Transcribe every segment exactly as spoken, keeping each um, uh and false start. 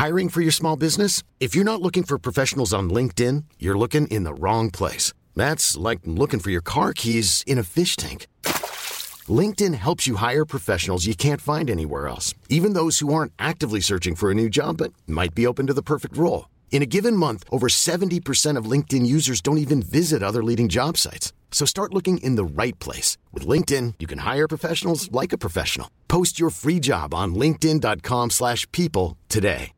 Hiring for your small business? If you're not looking for professionals on LinkedIn, you're looking in the wrong place. That's like looking for your car keys in a fish tank. LinkedIn helps you hire professionals you can't find anywhere else, even those who aren't actively searching for a new job but might be open to the perfect role. In a given month, over seventy percent of LinkedIn users don't even visit other leading job sites. So start looking in the right place. With LinkedIn, you can hire professionals like a professional. Post your free job on linkedin.com slash people today.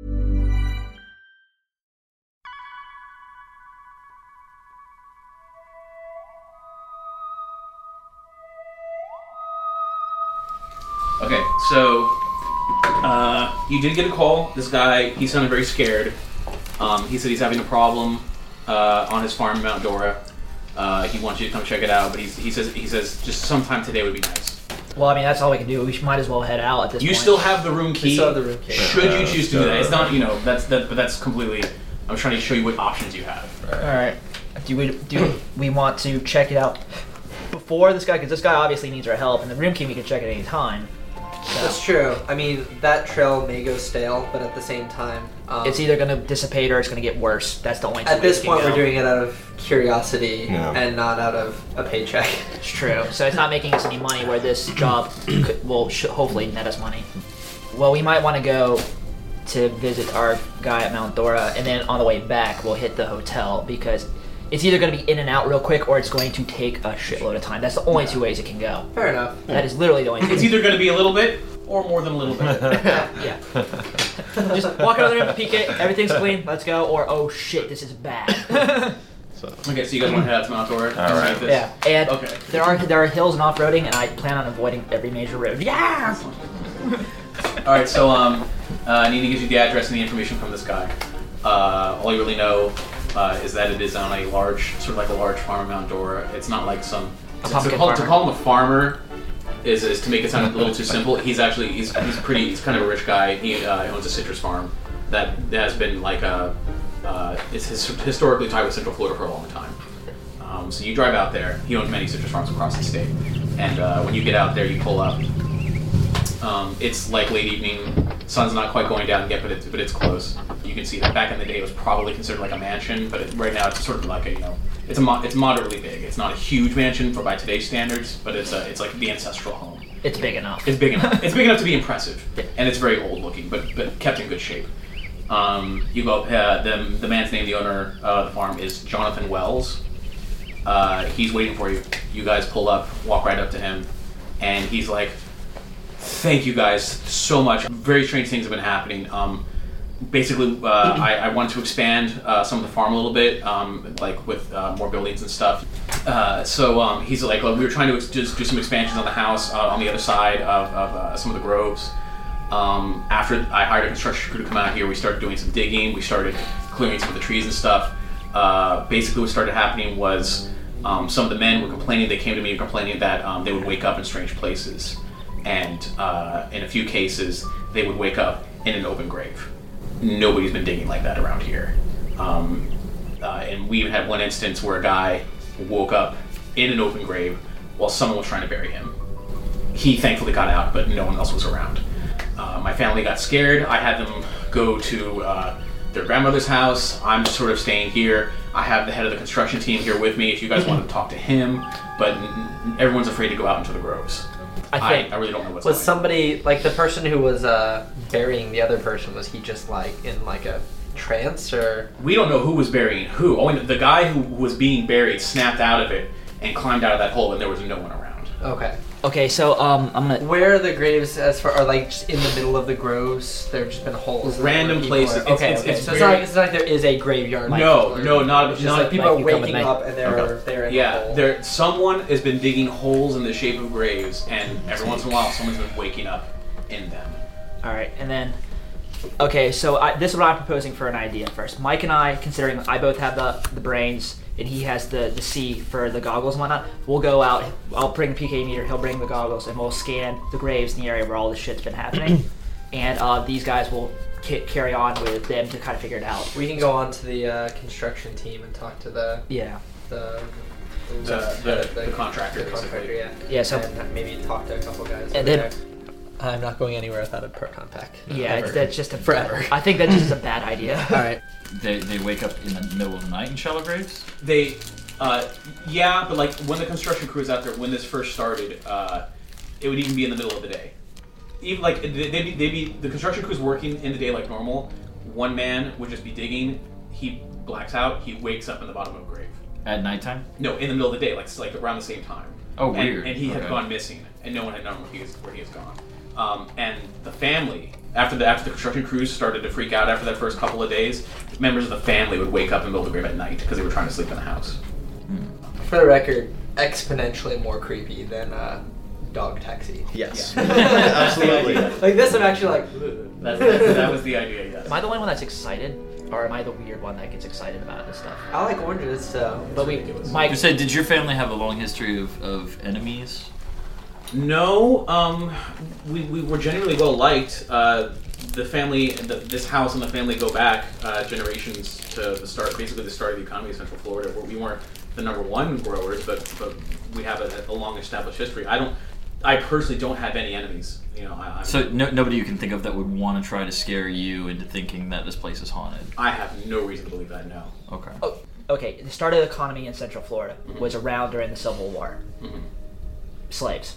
Okay, so uh, you did get a call. This guy, he sounded very scared. Um, he said he's having a problem uh, on his farm in Mount Dora. Uh, he wants you to come check it out, but he's, he says he says just sometime today would be nice. Well, I mean, that's all we can do. We might as well head out at this you point. You still have the room key. We still have the room key. Should you choose to do that? It's not, you know, that's that, but that's completely. I'm trying to show you what options you have. All right. Do we do we want to check it out before this guy? Because this guy obviously needs our help, and the room key we can check at any time. So. That's true. I mean, that trail may go stale, but at the same time, um, it's either going to dissipate or it's going to get worse. That's the only. At this point, go. we're doing it out of curiosity yeah. and not out of a paycheck. It's true. So it's not making us any money. Where this job could, will sh- hopefully net us money. Well, we might want to go to visit our guy at Mount Dora, and then on the way back, we'll hit the hotel because it's either going to be in and out real quick or it's going to take a shitload of time. That's the only two ways it can go. Fair enough. That is literally the only two. It's either going to be a little bit or more than a little bit. yeah. Just walk out of the room, peek it, everything's clean, let's go, or oh shit, this is bad. so. Okay, so you guys want to head out to Mount Dora? All right. This? Yeah, and okay. there are there are hills and off-roading, and I plan on avoiding every major road. Yeah! All right, so um, uh, Nina gives you the address and the information from this guy. Uh, all you really know uh, is that it is on a large, sort of like a large farm in Mount Dora. It's not like some. A to, pumpkin to, call, farmer. to call him a farmer is is to make it sound a little too simple. He's actually he's he's pretty. He's kind of a rich guy. He uh, owns a citrus farm that has been like a. Uh, it's his, historically tied with Central Florida for a long time. Um, so you drive out there. He owns many citrus farms across the state, and uh, when you get out there, you pull up. Um, it's like late evening. Sun's not quite going down yet, but it's but it's close. You can see that back in the day it was probably considered like a mansion, but it, right now it's sort of like a you know it's a mo- it's moderately big. It's not a huge mansion for by today's standards, but it's a it's like the ancestral home. It's big enough. It's big enough. It's big enough to be impressive, and it's very old looking, but but kept in good shape. Um, you go uh, the the man's name, the owner of the farm, is Jonathan Wells. Uh, he's waiting for you. You guys pull up, walk right up to him, and he's like, "Thank you guys so much. Very strange things have been happening. Um, basically, uh, I, I wanted to expand uh, some of the farm a little bit, um, like with uh, more buildings and stuff. Uh, so um, he's like, we were trying to ex- just do some expansions on the house uh, on the other side of, of uh, some of the groves. Um, after I hired a construction crew to come out here, we started doing some digging. We started clearing some of the trees and stuff. Uh, basically, what started happening was um, some of the men were complaining. They came to me complaining that um, they would wake up in strange places. And uh, in a few cases, they would wake up in an open grave. Nobody's been digging like that around here. Um, uh, and we even had one instance where a guy woke up in an open grave while someone was trying to bury him. He thankfully got out, but no one else was around. Uh, my family got scared. I had them go to uh, their grandmother's house. I'm sort of staying here. I have the head of the construction team here with me if you guys want to talk to him, but n- everyone's afraid to go out into the groves. I think I, I really don't know what's was going somebody like the person who was uh, burying the other person? Was he just like in like a trance or? We don't know who was burying who. Only the guy who was being buried snapped out of it and climbed out of that hole, and there was no one around. Okay. Okay, so um, I'm gonna. Where are the graves as far? Are like just in the middle of the groves? There've just been holes. Random where people places. Are, It's- okay, it's- okay. it's so it's very- not, like, it's not like there is a graveyard. Like, no, or, no, not- it's just not- like people Mike, are you come with waking me. up and they're Okay. they're in Yeah, the hole. there. Someone has been digging holes in the shape of graves, and every once in a while, someone's been waking up in them. All right, and then. Okay, so I, this is what I'm proposing for an idea first. Mike and I, considering I both have the the brains and he has the the C for the goggles and whatnot, we'll go out. I'll bring the P K meter. He'll bring the goggles, and we'll scan the graves in the area where all this shit's been happening. And uh, these guys will ca- carry on with them to kind of figure it out. We can go on to the uh, construction team and talk to the Yeah. the The, the, the contractor, the contractor, basically. yeah. Yeah, so- and maybe talk to a couple guys. And over then- there. I'm not going anywhere without a proton pack. Yeah, Ever. it's, that's just a Forever. I think that's just a bad idea. All right. They they wake up in the middle of the night in shallow graves? They, uh, yeah, but like when the construction crew was out there, when this first started, uh, it would even be in the middle of the day. Even like they'd be, they'd be the construction crew's working in the day like normal. One man would just be digging. He blacks out. He wakes up in the bottom of a grave. At nighttime? No, in the middle of the day, like like around the same time. Oh, and, weird. And he had Okay. gone missing, and no one had known where he was where he has gone. Um, and the family, after the after the construction crews started to freak out after that first couple of days, members of the family would wake up in the middle of the grave at night because they were trying to sleep in the house. For the record, exponentially more creepy than uh, Dog Taxi. Yes. Yeah. Absolutely. Like this, I'm actually like. That's, that's, that was the idea, yes. Am I the only one that's excited, or am I the weird one that gets excited about this stuff? I like oranges, so. But we, ridiculous. Mike, You said, did your family have a long history of, of enemies? No, um, we, we were generally well liked. Uh, the family, the, this house and the family go back uh, generations to the start, basically the start of the economy of Central Florida, where we weren't the number one growers, but but we have a, a long established history. I don't, I personally don't have any enemies. You know, I, I'm, So no, nobody you can think of that would want to try to scare you into thinking that this place is haunted? I have no reason to believe that. No. Okay. oh, okay, the start of the economy in Central Florida was around during the Civil War. Mhm. Slaves.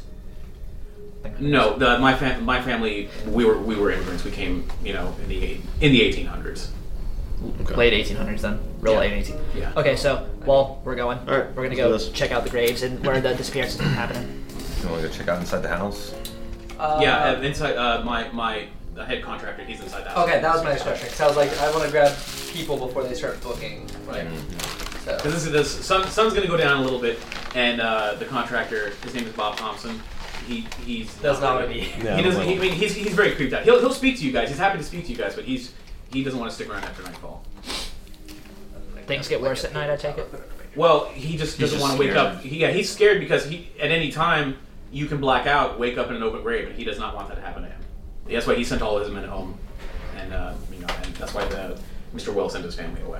No, the, my fam- my family, we were we were immigrants. We came, you know, in the in the eighteen hundreds. Okay. Late eighteen hundreds then. Real Yeah. late eighteen. Yeah. Okay, so, well, we're going. All right, We're gonna let's go do this. check out the graves and where the disappearances are happening. You want to go check out inside the house? Uh, yeah, uh, inside uh, my my the head contractor, he's inside that. Okay, that was my next question. Because I was like, I want to grab people before they start booking. Like, so. Because this is this sun, sun's gonna go down a little bit, and uh, the contractor, his name is Bob Thompson. He he's Does not wanna be. Yeah, he doesn't. well. He, I mean, he's he's very creeped out. He'll he'll speak to you guys. He's happy to speak to you guys, but he's he doesn't want to stick around after nightfall. Things get worse at night, I take it? Well, he just He's doesn't just want to wake scared. up. He, yeah, he's scared because he at any time you can black out, wake up in an open grave, and he does not want that to happen to him. That's why he sent all his men home, and uh, you know, and that's why the Mister Will sent his family away.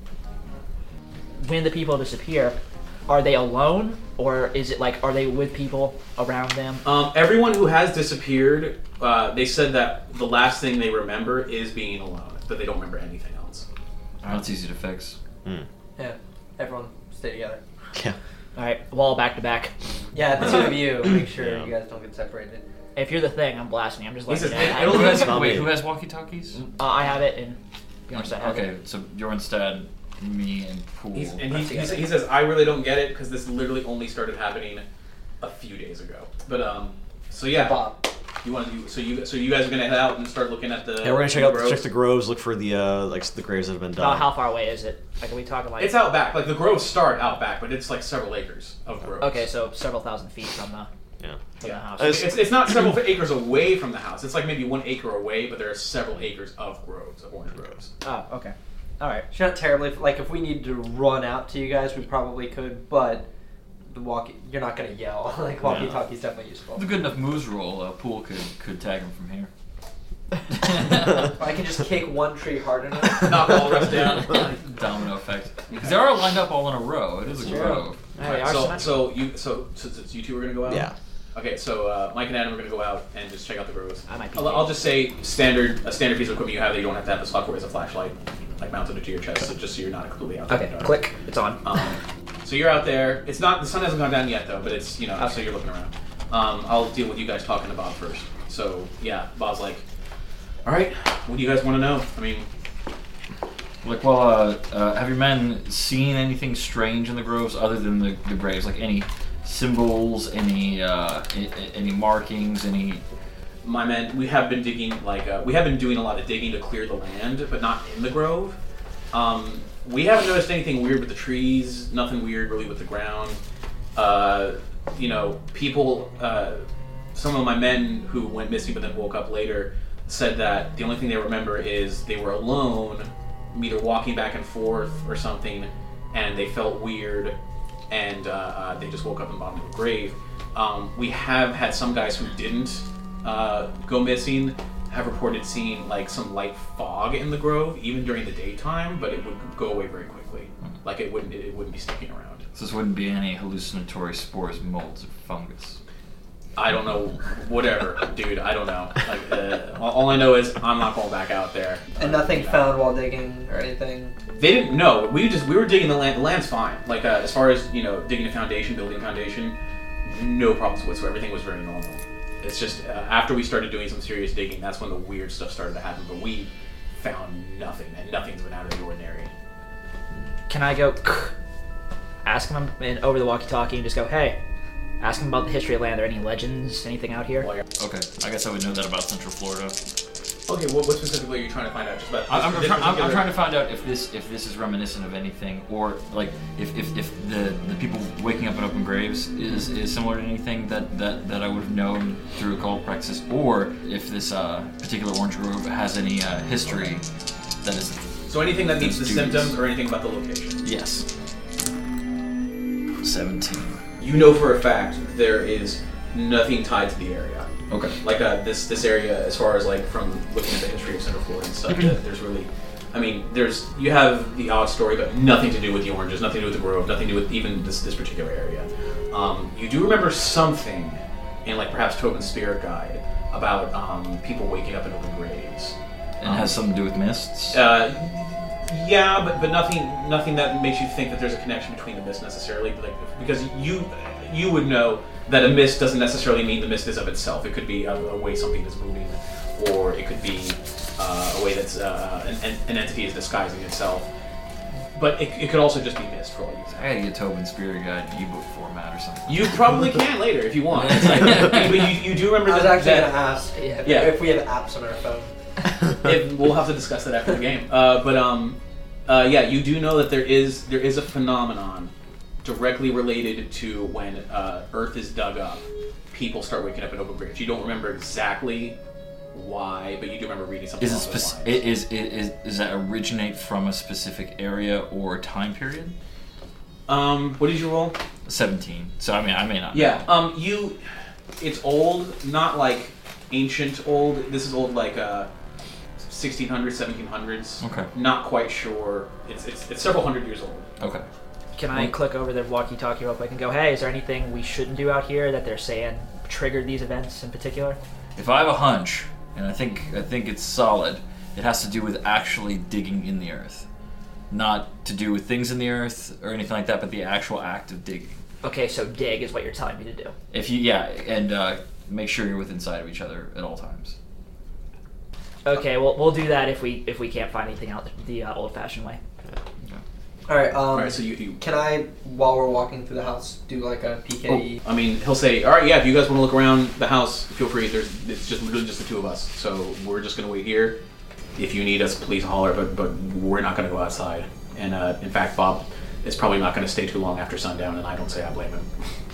When the people disappear, are they alone, or is it like, are they with people around them? Um, everyone who has disappeared, uh, they said that the last thing they remember is being alone, but they don't remember anything else. That's easy to fix. Yeah, everyone stay together. Yeah. Alright, wall back to back. Yeah, the two of you, make sure Yeah. you guys don't get separated. If you're the thing, I'm blasting you. I'm just He letting says, you know. "Hey, I- it'll Who has, not wait, me. who has walkie-talkies? Uh, I have it, and Bjornstad has Okay, it. so Bjornstad, me, and Poole. He's, and he, he, together. he says, I really don't get it because this literally only started happening a few days ago. But um, so yeah, Bob. you want to do so you so you guys are gonna head out and start looking at the. Yeah, we're gonna check out groves? check the groves, look for the uh, like the graves that have been done. About how far away is it? Like, are we talking like... It's out back. Like the groves start out back, but it's like several acres of groves. Okay, so several thousand feet from the, Yeah. from the house. It's- It's, it's not several acres away from the house. It's like maybe one acre away, but there are several acres of groves, of orange groves. Oh, okay. Alright. It's not terribly, like, if we need to run out to you guys, we probably could, but the walkie, you're not going to yell. Like, walkie-talkie's definitely useful. With a good enough moves roll, uh, Poole could, could tag him from here. I can just kick one tree hard enough. Knock all the rest down. Domino effect. Because they are lined up all in a row. It is a True. grove. Hey, Alright, our so, symmetric- so you so, so, so you two are gonna go out. Yeah. Okay, so uh, Mike and Adam are gonna go out and just check out the groves. I might be I'll, I'll just say standard a standard piece of equipment you have that you don't have to have the software is a flashlight, like mounted to your chest, so just so you're not completely out there. Okay, in the dark. click. It's on. Um, so you're out there. It's not the sun hasn't gone down yet though, but it's you know so you're looking around. Um, I'll deal with you guys talking to Bob first. So yeah, Bob's like, all right, what do you guys want to know? I mean, Like, well, uh, uh, have your men seen anything strange in the groves other than the, the graves? Like any symbols, any uh, a- a- any markings, any? my men, we have been digging like uh, we have been doing a lot of digging to clear the land, but not in the grove. Um, we haven't noticed anything weird with the trees. Nothing weird really with the ground. Uh, you know, people. Uh, some of my men who went missing but then woke up later said that the only thing they remember is they were alone, either walking back and forth or something, and they felt weird, and uh, uh, they just woke up in the bottom of the grave. Um, we have had some guys who didn't uh, go missing have reported seeing like some light fog in the grove, even during the daytime, but it would go away very quickly. Like it wouldn't, it wouldn't be sticking around. So this wouldn't be any hallucinatory spores, molds, or fungus. I don't know. Whatever, dude. I don't know. Like, uh, all all I know is I'm not going back out there. And nothing found while digging or anything. They didn't know. We just we were digging the land. The land's fine. Like uh, as far as you know, digging a foundation, building a foundation, no problems whatsoever. Everything was very normal. It's just uh, after we started doing some serious digging, that's when the weird stuff started to happen. But we found nothing, and nothing's been out of the ordinary. Can I go ask him in, over the walkie-talkie and just go, hey, ask him about the history of land? Are there any legends, anything out here? Okay, I guess I would know that about Central Florida. Okay, what, what specifically are you trying to find out? Just about I- I'm, this, I'm, try- this I'm, I'm particular- trying to find out if this if this is reminiscent of anything, or like if, if, if the, the people waking up in open graves is, is similar to anything that, that, that I would have known through occult practice, or if this uh, particular orange grove has any uh, history that is. So anything that meets the Duties. symptoms or anything about the location. Yes. Seventeen. You know for a fact there is nothing tied to the area. Okay. Like uh, this this area, as far as like from looking at the history of Central Florida and stuff, that there's really, I mean, there's you have the odd story, but nothing to do with the oranges, nothing to do with the grove, nothing to do with even this this particular area. Um, you do remember something in like perhaps Tobin's spirit guide about um, people waking up in open graves. And it has something to do with mists? Uh, yeah, but but nothing nothing that makes you think that there's a connection between the mist necessarily, like, because you you would know that a mist doesn't necessarily mean the mist is of itself. It could be a, a way something is moving, or it could be uh, a way that's uh, an, an entity is disguising itself. But it, it could also just be mist for all you know. I gotta get Tobin Spirit Guide ebook format or something. You probably can later if you want. It's like, but you, you do remember I was that, actually that gonna ask if, Yeah. if we have apps on our phone. If, we'll have to discuss that after the game. Uh, but um, uh, yeah, you do know that there is there is a phenomenon directly related to when uh, Earth is dug up. People start waking up in open graves. You don't remember exactly why, but you do remember reading something. Is it along those speci- lines. is, is, is, does that originate from a specific area or time period? Um, what did you roll? seventeen. So I mean, I may not. Yeah. know. Um, you. It's old, not like ancient old. This is old, like uh, sixteen hundreds, seventeen hundreds. Okay. Not quite sure. It's it's it's several hundred years old. Okay. Can I click over the walkie-talkie real quick and go, hey, is there anything we shouldn't do out here that they're saying triggered these events in particular? If I have a hunch, and I think I think it's solid, it has to do with actually digging in the earth, not to do with things in the earth or anything like that, but the actual act of digging. Okay, so dig is what you're telling me to do. If you yeah, and uh, make sure you're within sight of each other at all times. Okay, well, we'll do that if we if we can't find anything out the uh, old-fashioned way. All right. Um, All right. So you. you Can I, while we're walking through the house, do like a P K E? I mean, he'll say, "All right, yeah. If you guys want to look around the house, feel free. There's it's just literally just the two of us, so we're just gonna wait here. If you need us, please holler. But but we're not gonna go outside. And uh, in fact, Bob is probably not gonna stay too long after sundown, and I don't say I blame him.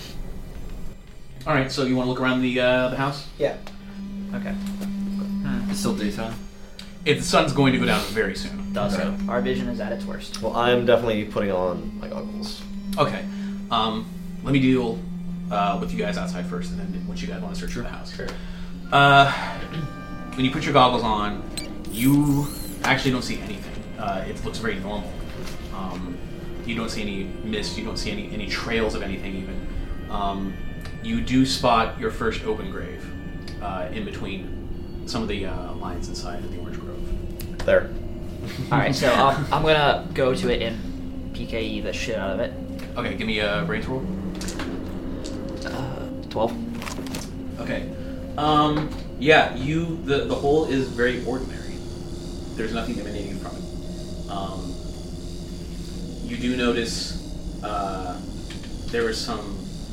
All right. So you want to look around the uh, the house? Yeah. Okay. It's still daytime. If the sun's going to go down very soon. Does Okay. so. Our vision is at its worst. Well, I'm definitely putting on my goggles. Okay. Um, let me deal uh, with you guys outside first, and then once you guys want to search for the house. Sure. Uh, when you put your goggles on, you actually don't see anything. Uh, it looks very normal. Um, you don't see any mist. You don't see any, any trails of anything even. Um, you do spot your first open grave uh, in between some of the uh, lines inside of the orange grove. There. All right, so um, I'm gonna go to it and P K E the shit out of it. Okay, give me a brains roll. Uh, Twelve. Okay. Um, yeah, you the the hole is very ordinary. There's nothing emanating from it. Um, you do notice uh, there is some.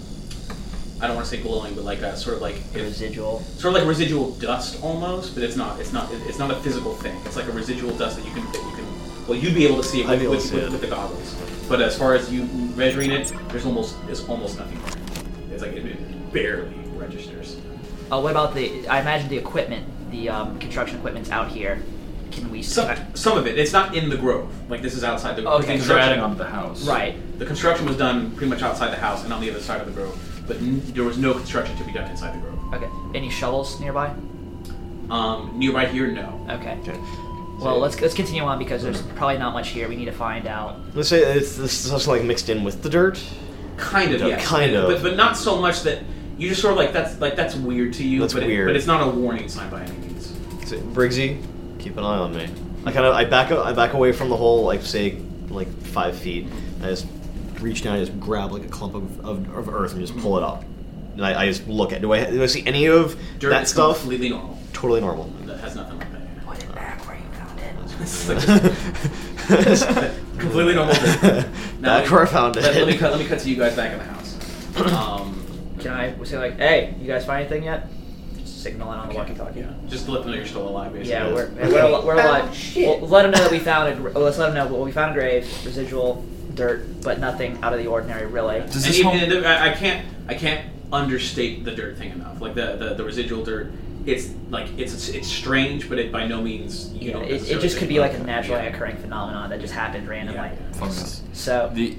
I don't want to say glowing, but like a sort of like if, Residual. sort of like residual dust almost, but it's not. It's not. It's not a physical thing. It's like a residual dust that you can. That you can. Well, you'd be able to see it I'd with, be able with, to see with, it. with the goggles. But as far as you measuring it, there's almost there's almost nothing there. It's like it, it barely registers. Uh, what about the? I imagine the equipment, the um, construction equipment's out here. Can we? Some, some of it. It's not in the grove. Like this is outside the. Okay. the Things are construction- adding onto the house. Right. The construction was done pretty much outside the house and on the other side of the grove, but n- there was no construction to be done inside the grove. Okay. Any shovels nearby? Um, nearby here, no. Okay. Okay. Well, let's let's continue on because there's probably not much here. We need to find out. Let's say it's this is also like mixed in with the dirt. Kind of, No, yes. kind of. But but not so much that you just sort of like that's like that's weird to you. That's but weird. It, but it's not a warning sign by any means. So, Briggsy, keep an eye on me. I kind of I back I back away from the hole, like say like five feet. I just reach down, and just grab like a clump of, of, of earth and just pull it up. And I, I just look at. Do I do I see any of Dirt that is stuff? completely normal. Totally normal. That has nothing like that. Put it back where you found it. It's like just- completely normal dirt. Now, Back where I found it. Let, let me cut. Let me cut to you guys back in the house. Um, Can I say like, hey, you guys find anything yet? Just signaling on the walkie-talkie. yeah, just to let them know you're still alive, basically. Yeah, we're we're, al- we're alive. Oh, shit. Well, let them know that we found a. gr- Let's let them know. Well, we found a grave, residual dirt, but nothing out of the ordinary, really. Does And this even, home- and I, I can't. I can't understate the dirt thing enough. Like the, the, the residual dirt. It's like it's it's strange, but it by no means you Yeah, don't it, it necessarily just could think be like about a it. naturally Yeah. occurring phenomenon that just happened randomly. Yeah. Fungus. So The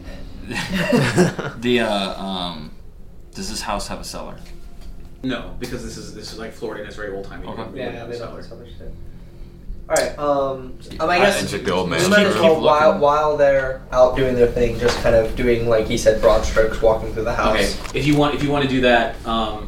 the uh, um, does this house have a cellar? No, because this is this is like Florida and it's very old timey. Okay. Yeah, they don't have so much shit. Alright, um, um, I I guess took the old we man. might as Keep well, while, looking. while they're out doing their thing, just kind of doing, like he said, broad strokes, walking through the house. Okay, if you want, if you want to do that, um,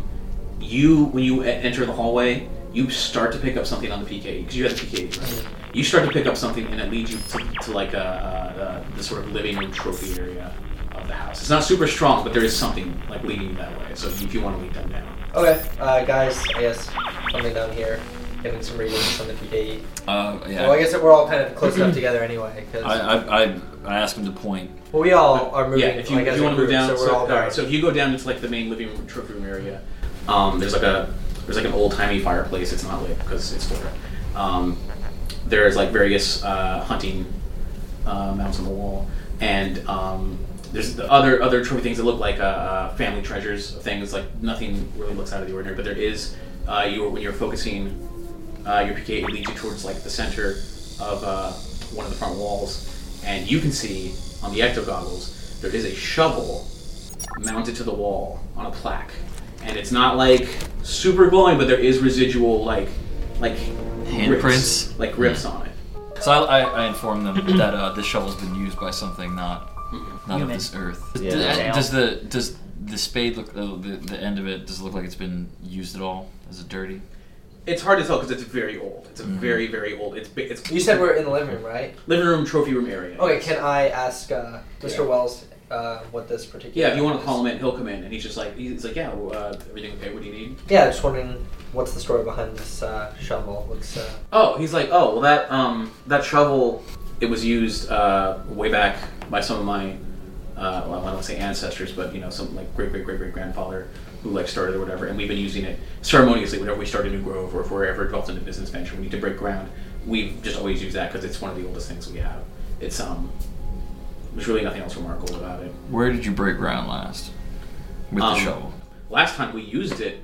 you when you e- enter the hallway, you start to pick up something on the P K because you have the P K, right? You start to pick up something, and it leads you to, to like a, a, a the sort of living room trophy area of the house. It's not super strong, but there is something like leading you that way. So if you want to lead them down, Okay, uh, guys, I guess something down here, getting some readings on the P K E. Uh, yeah. Well, I guess that we're all kind of close enough together anyway, because I, I, I, I asked him to point. well, we all are moving. yeah, if you, like, if as you a want to move group, down, so so, we're all all going. right. So if you go down into like the main living room trophy room area, um, there's like a there's like an old timey fireplace. It's not lit because it's Florida. Um, there's like various uh, hunting uh, mounts on the wall, and um, there's the other other trophy things that look like uh, uh, family treasures things. Like nothing really looks out of the ordinary, but there is uh, you when you're focusing uh, your P K, it leads you towards like the center of uh, one of the front walls, and you can see on the ecto goggles there is a shovel mounted to the wall on a plaque, and it's not like super glowing, but there is residual like like Handprints? rips, like rips on it. So I, I, I informed them that uh, this shovel's been used by something not not of Human. this earth. Yeah. Does, Yeah. does the does the spade look uh, the the end of it? Does it look like it's been used at all? Is it dirty? It's hard to tell because it's very old. It's a very very old. It's big. It's You said we're in the living room, right? living room trophy room area. Okay, can I ask uh, Mister Yeah. Wells uh, what this particular? Yeah, if you want to is? call him in, he'll come in, and he's just like he's like yeah, well, uh, everything okay? What do you need? Yeah, just wondering what's the story behind this uh, shovel. Looks. Uh, Oh, he's like, oh, well, that um, that shovel, it was used uh, way back by some of my, uh, well, I don't want to say ancestors, but you know, some like great great great great grandfather who like started or whatever, and we've been using it ceremoniously whenever we start a new grove or if we're ever involved in a business venture, we need to break ground. We've just always used that because it's one of the oldest things we have. It's um, there's really nothing else remarkable about it. Where did you break ground last with Um, the shovel? Last time we used it,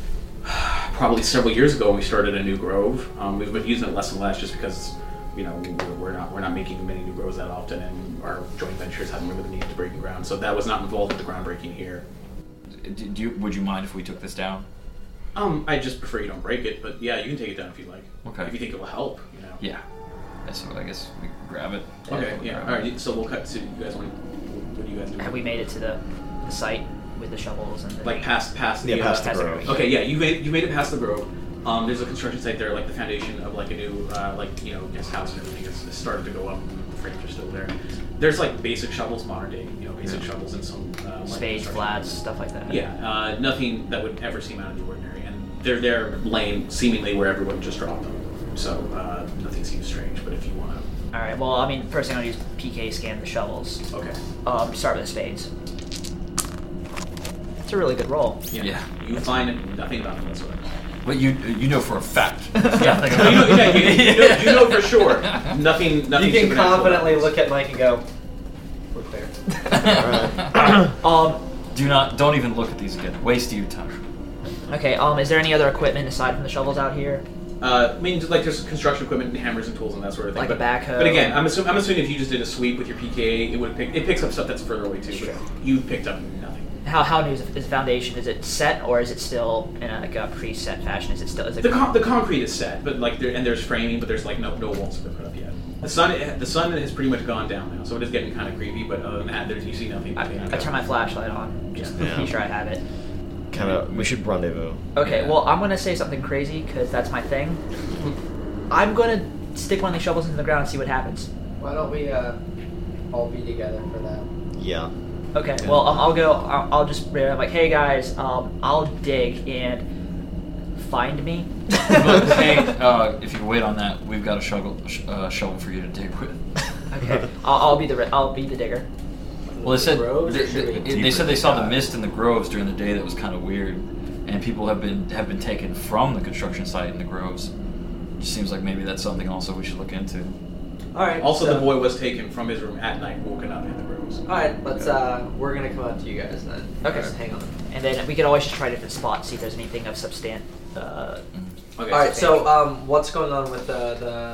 probably several years ago when we started a new grove. Um, we've been using it less and less just because, you know, we're, we're not we're not making many new groves that often, and our joint ventures haven't really needed to break ground. So that was not involved with the groundbreaking here. Do do you, would you mind if we took this down? Um, I just prefer you don't break it, but yeah, you can take it down if you like. Okay. If you think it will help, you know. Yeah. Yeah, So I guess we can grab it. Okay. We'll Yeah. grab All it. right. So we'll cut to you guys. Want what do you guys do? have we made it to the, the site with the shovels and the Like past past Yeah, the past uh, the past the grove. grove. Okay, yeah, you made you made it past the grove. Um, there's a construction site there, like the foundation of like a new, uh, like you know, guest house and everything is, is started to go up. The frames are still there. There's like basic shovels, modern day, you know, basic shovels and some uh, like spades, construction- flats, stuff like that. Yeah, uh, nothing that would ever seem out of the ordinary, and they're there laying seemingly where everyone just dropped them. So uh, nothing seems strange. But if you want to, All right. Well, I mean, first thing I'll use P K scan the shovels. okay, Um, start with the spades. It's a really good roll. yeah, Yeah. you find nothing about them whatsoever. But you you know for a fact. Yeah, you know, yeah, you, you, know, you know for sure. Nothing, nothing. you can supernatural confidently about look at Mike and go, "We're clear." Um. Do not don't even look at these again. Waste your time. Okay. Um. Is there any other equipment aside from the shovels out here? Uh, I mean, just like there's construction equipment and hammers and tools and that sort of thing. Like a but, backhoe? But again, I'm assuming, I'm assuming if you just did a sweep with your P K A, it would pick, it picks up stuff that's further away too. Sure. But you picked up nothing. How how new is the foundation? Is it set or is it still in a, like a preset fashion? Is it still is it The con- the concrete is set, but like there and there's framing, but there's like no no walls have been put up yet. The sun the sun has pretty much gone down now, so it is getting kind of creepy. But other than that, there's you see nothing. I, I turn my flashlight on just to Yeah. be sure I have it. kind of we should rendezvous. Okay, Yeah. well, I'm gonna say something crazy because that's my thing. I'm gonna stick one of these shovels into the ground and see what happens. Why don't we uh, all be together for that? Yeah. Okay, well, um, I'll go. I'll, I'll just be like, hey guys, um, I'll dig and find me. But hey, uh, if you wait on that, we've got a shovel, sh- uh, shovel for you to dig with. Okay, I'll, I'll be the ri- I'll be the digger. Well, they said Groves, they, or should we they, deeper they said they saw the dive? mist in the groves during the day that was kind of weird, and people have been have been taken from the construction site in the groves. Just seems like maybe that's something also we should look into. All right. Also, so, the boy was taken from his room at night, woken up in the rooms. All right, let's. Uh, we're gonna come out to you guys then. Okay. Just hang on. And then we could always just try different spots, see if there's anything of substan. Uh, Okay. All right. So, um, what's going on with the the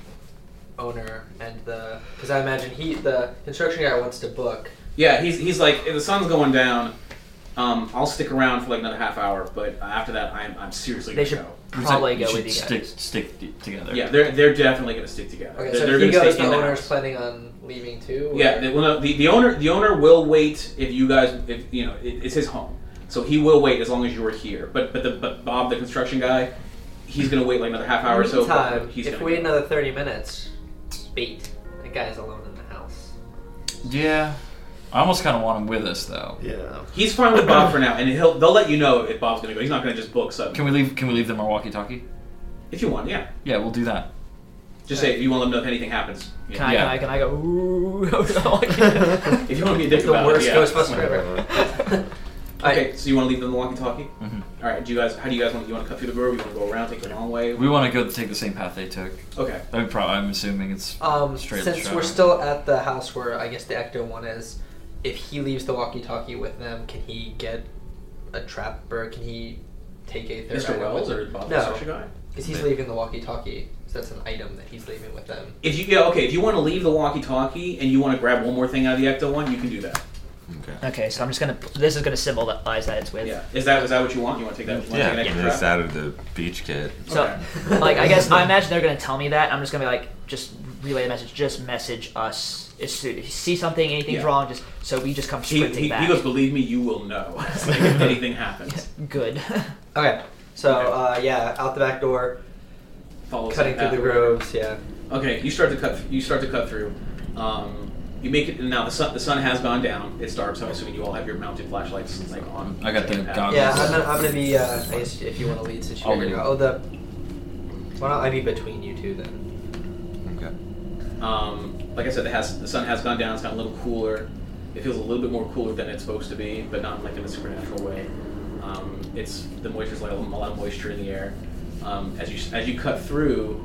owner and the? Because I imagine he, the construction guy, wants to book. Yeah, he's he's like, if the sun's going down, um, I'll stick around for like another half hour, but after that, I'm I'm seriously they gonna should go. probably We go should with you stick guys. stick t- together. Yeah, they're they're definitely gonna stick together. Okay, they're, so they're if he gonna goes, stay the in the owner's house. planning on leaving too. or- Yeah, they, well, no, the the owner the owner will wait if you guys if you know it, it's his home, so he will wait as long as you are here. But but the but Bob, the construction guy, he's gonna wait like another half hour or so. Meantime, but he's if gonna we wait go. another thirty minutes, bait. That guy's alone in the house. Yeah. I almost kind of want him with us though. Yeah. He's fine with Bob for now, and he'll they'll let you know if Bob's gonna go. He's not gonna just book suddenly. Can we leave? Can we leave them our walkie-talkie? If you want, yeah. Yeah, we'll do that. Just say if you want to know if anything happens. Yeah. Can I, Yeah. can I? Can I go? Ooh. If you want to be a dick The about worst it, yeah. Ghostbuster ever. Okay, so you want to leave them the walkie-talkie? Mhm. All right. Do you guys? How do you guys want? You want to cut through the grove? You want to go around, take the long way? We want to go take the same path they took. Okay. I would probably. I'm assuming it's Um, straight. since we're still at the house where I guess the Ecto one is, if he leaves the walkie-talkie with them, can he get a trap or can he take a third Mister item Wells with or him? Bob, No, the construction guy? because he's leaving the walkie-talkie, so that's an item that he's leaving with them. If you yeah, okay, if you want to leave the walkie-talkie and you want to grab one more thing out of the Ecto one, you can do that. Okay. Okay, so I'm just gonna. This is gonna symbolize that it's with. Yeah. Is that is that what you want? You want to take that? You want Yeah, to take an and extra it's trap? out of the beach kit. So, Okay. like, I guess I imagine they're gonna tell me that. I'm just gonna be like, just relay the message. Just message us if you if you see something, anything's Yeah. wrong. Just so we just come He, sprinting he, back. he goes, believe me, you will know if anything happens. Good. Okay, so Okay. uh, yeah, out the back door, Follow the cutting same through the path. groves. Yeah. Okay, you start to cut. You start to cut through. Um, you make it now. The sun. The sun has gone down. It's dark, so I'm assuming you all have your mounted flashlights like on. I got the checking path. goggles. Yeah, I'm gonna, I'm gonna be. Uh, I guess if you want to lead, since you I'll figured it lead. out. Oh, the. Why don't I be between you two then? Okay. Um, like I said, it has the sun has gone down. It's gotten a little cooler. It feels a little bit more cooler than it's supposed to be, but not like in a supernatural way. Um, it's the moisture's like a lot of moisture in the air. Um, as you as you cut through,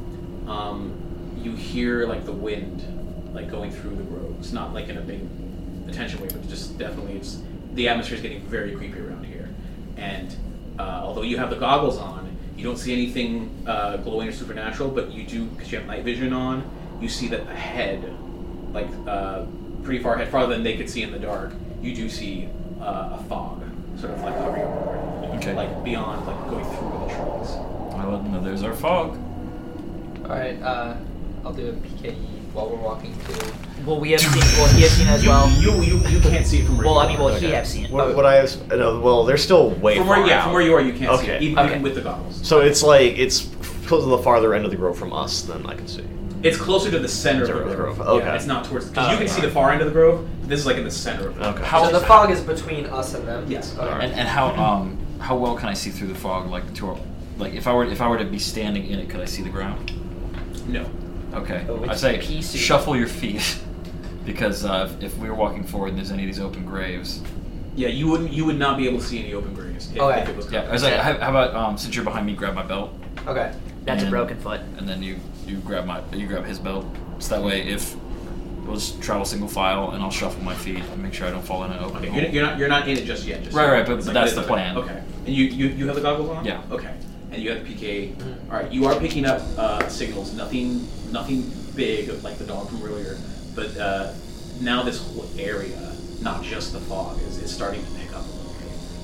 um, you hear like the wind, like going through the groves. Not like in a big attention way, but just definitely it's the atmosphere is getting very creepy around here. And uh, although you have the goggles on, you don't see anything uh, glowing or supernatural. But you do, because you have night vision on, you see that ahead, like uh, pretty far ahead, farther than they could see in the dark. You do see uh, a fog, sort of like hovering over, Okay. like beyond, like going through the trees. I let them know there's our fog. All right, uh, I'll do a P K E while we're walking to. Well, we have seen. Well, he has seen as You, well. you, you, you can't see it from where Well, you I mean, are. well, he Okay. have seen it. What, what I have, no, well, they're still way From far where, yeah, out. from where you are, you can't see Okay. it, even, Okay. even with the goggles. So it's like it's close to the farther end of the grove from us than I can see. It's closer to the center Center of the grove. Okay. Yeah, it's not towards, because Oh, you can okay. see the far end of the grove, but this is like in the center of the grove. Okay. How- So the fog is between us and them. Yes. Okay. And, and how um how well can I see through the fog? Like to our, like if I were if I were to be standing in it, could I see the ground? No. Okay. Oh, I it's say pea soup. shuffle your feet, because uh, if, if we were walking forward and there's any of these open graves. Yeah, you wouldn't. You would not be able to see any open graves if, Okay. if it was. Yeah. I was like, how, how about um since you're behind me, grab my belt, Okay. That's a and- broken foot. and then you you grab my you grab his belt. So that way, if we'll just travel single file, and I'll shuffle my feet and make sure I don't fall in an open Okay, hole. you're, you're not. You're not in it just yet. Just Right, yet. right, but- It's but like that's this, the okay. plan. Okay. And you, you you have the goggles on? Yeah. Okay. And you have the P K. Mhm. All right. You are picking up uh, signals. Nothing nothing big like the dog from earlier, but uh, now this whole area, not just the fog, is, is starting to pick up a little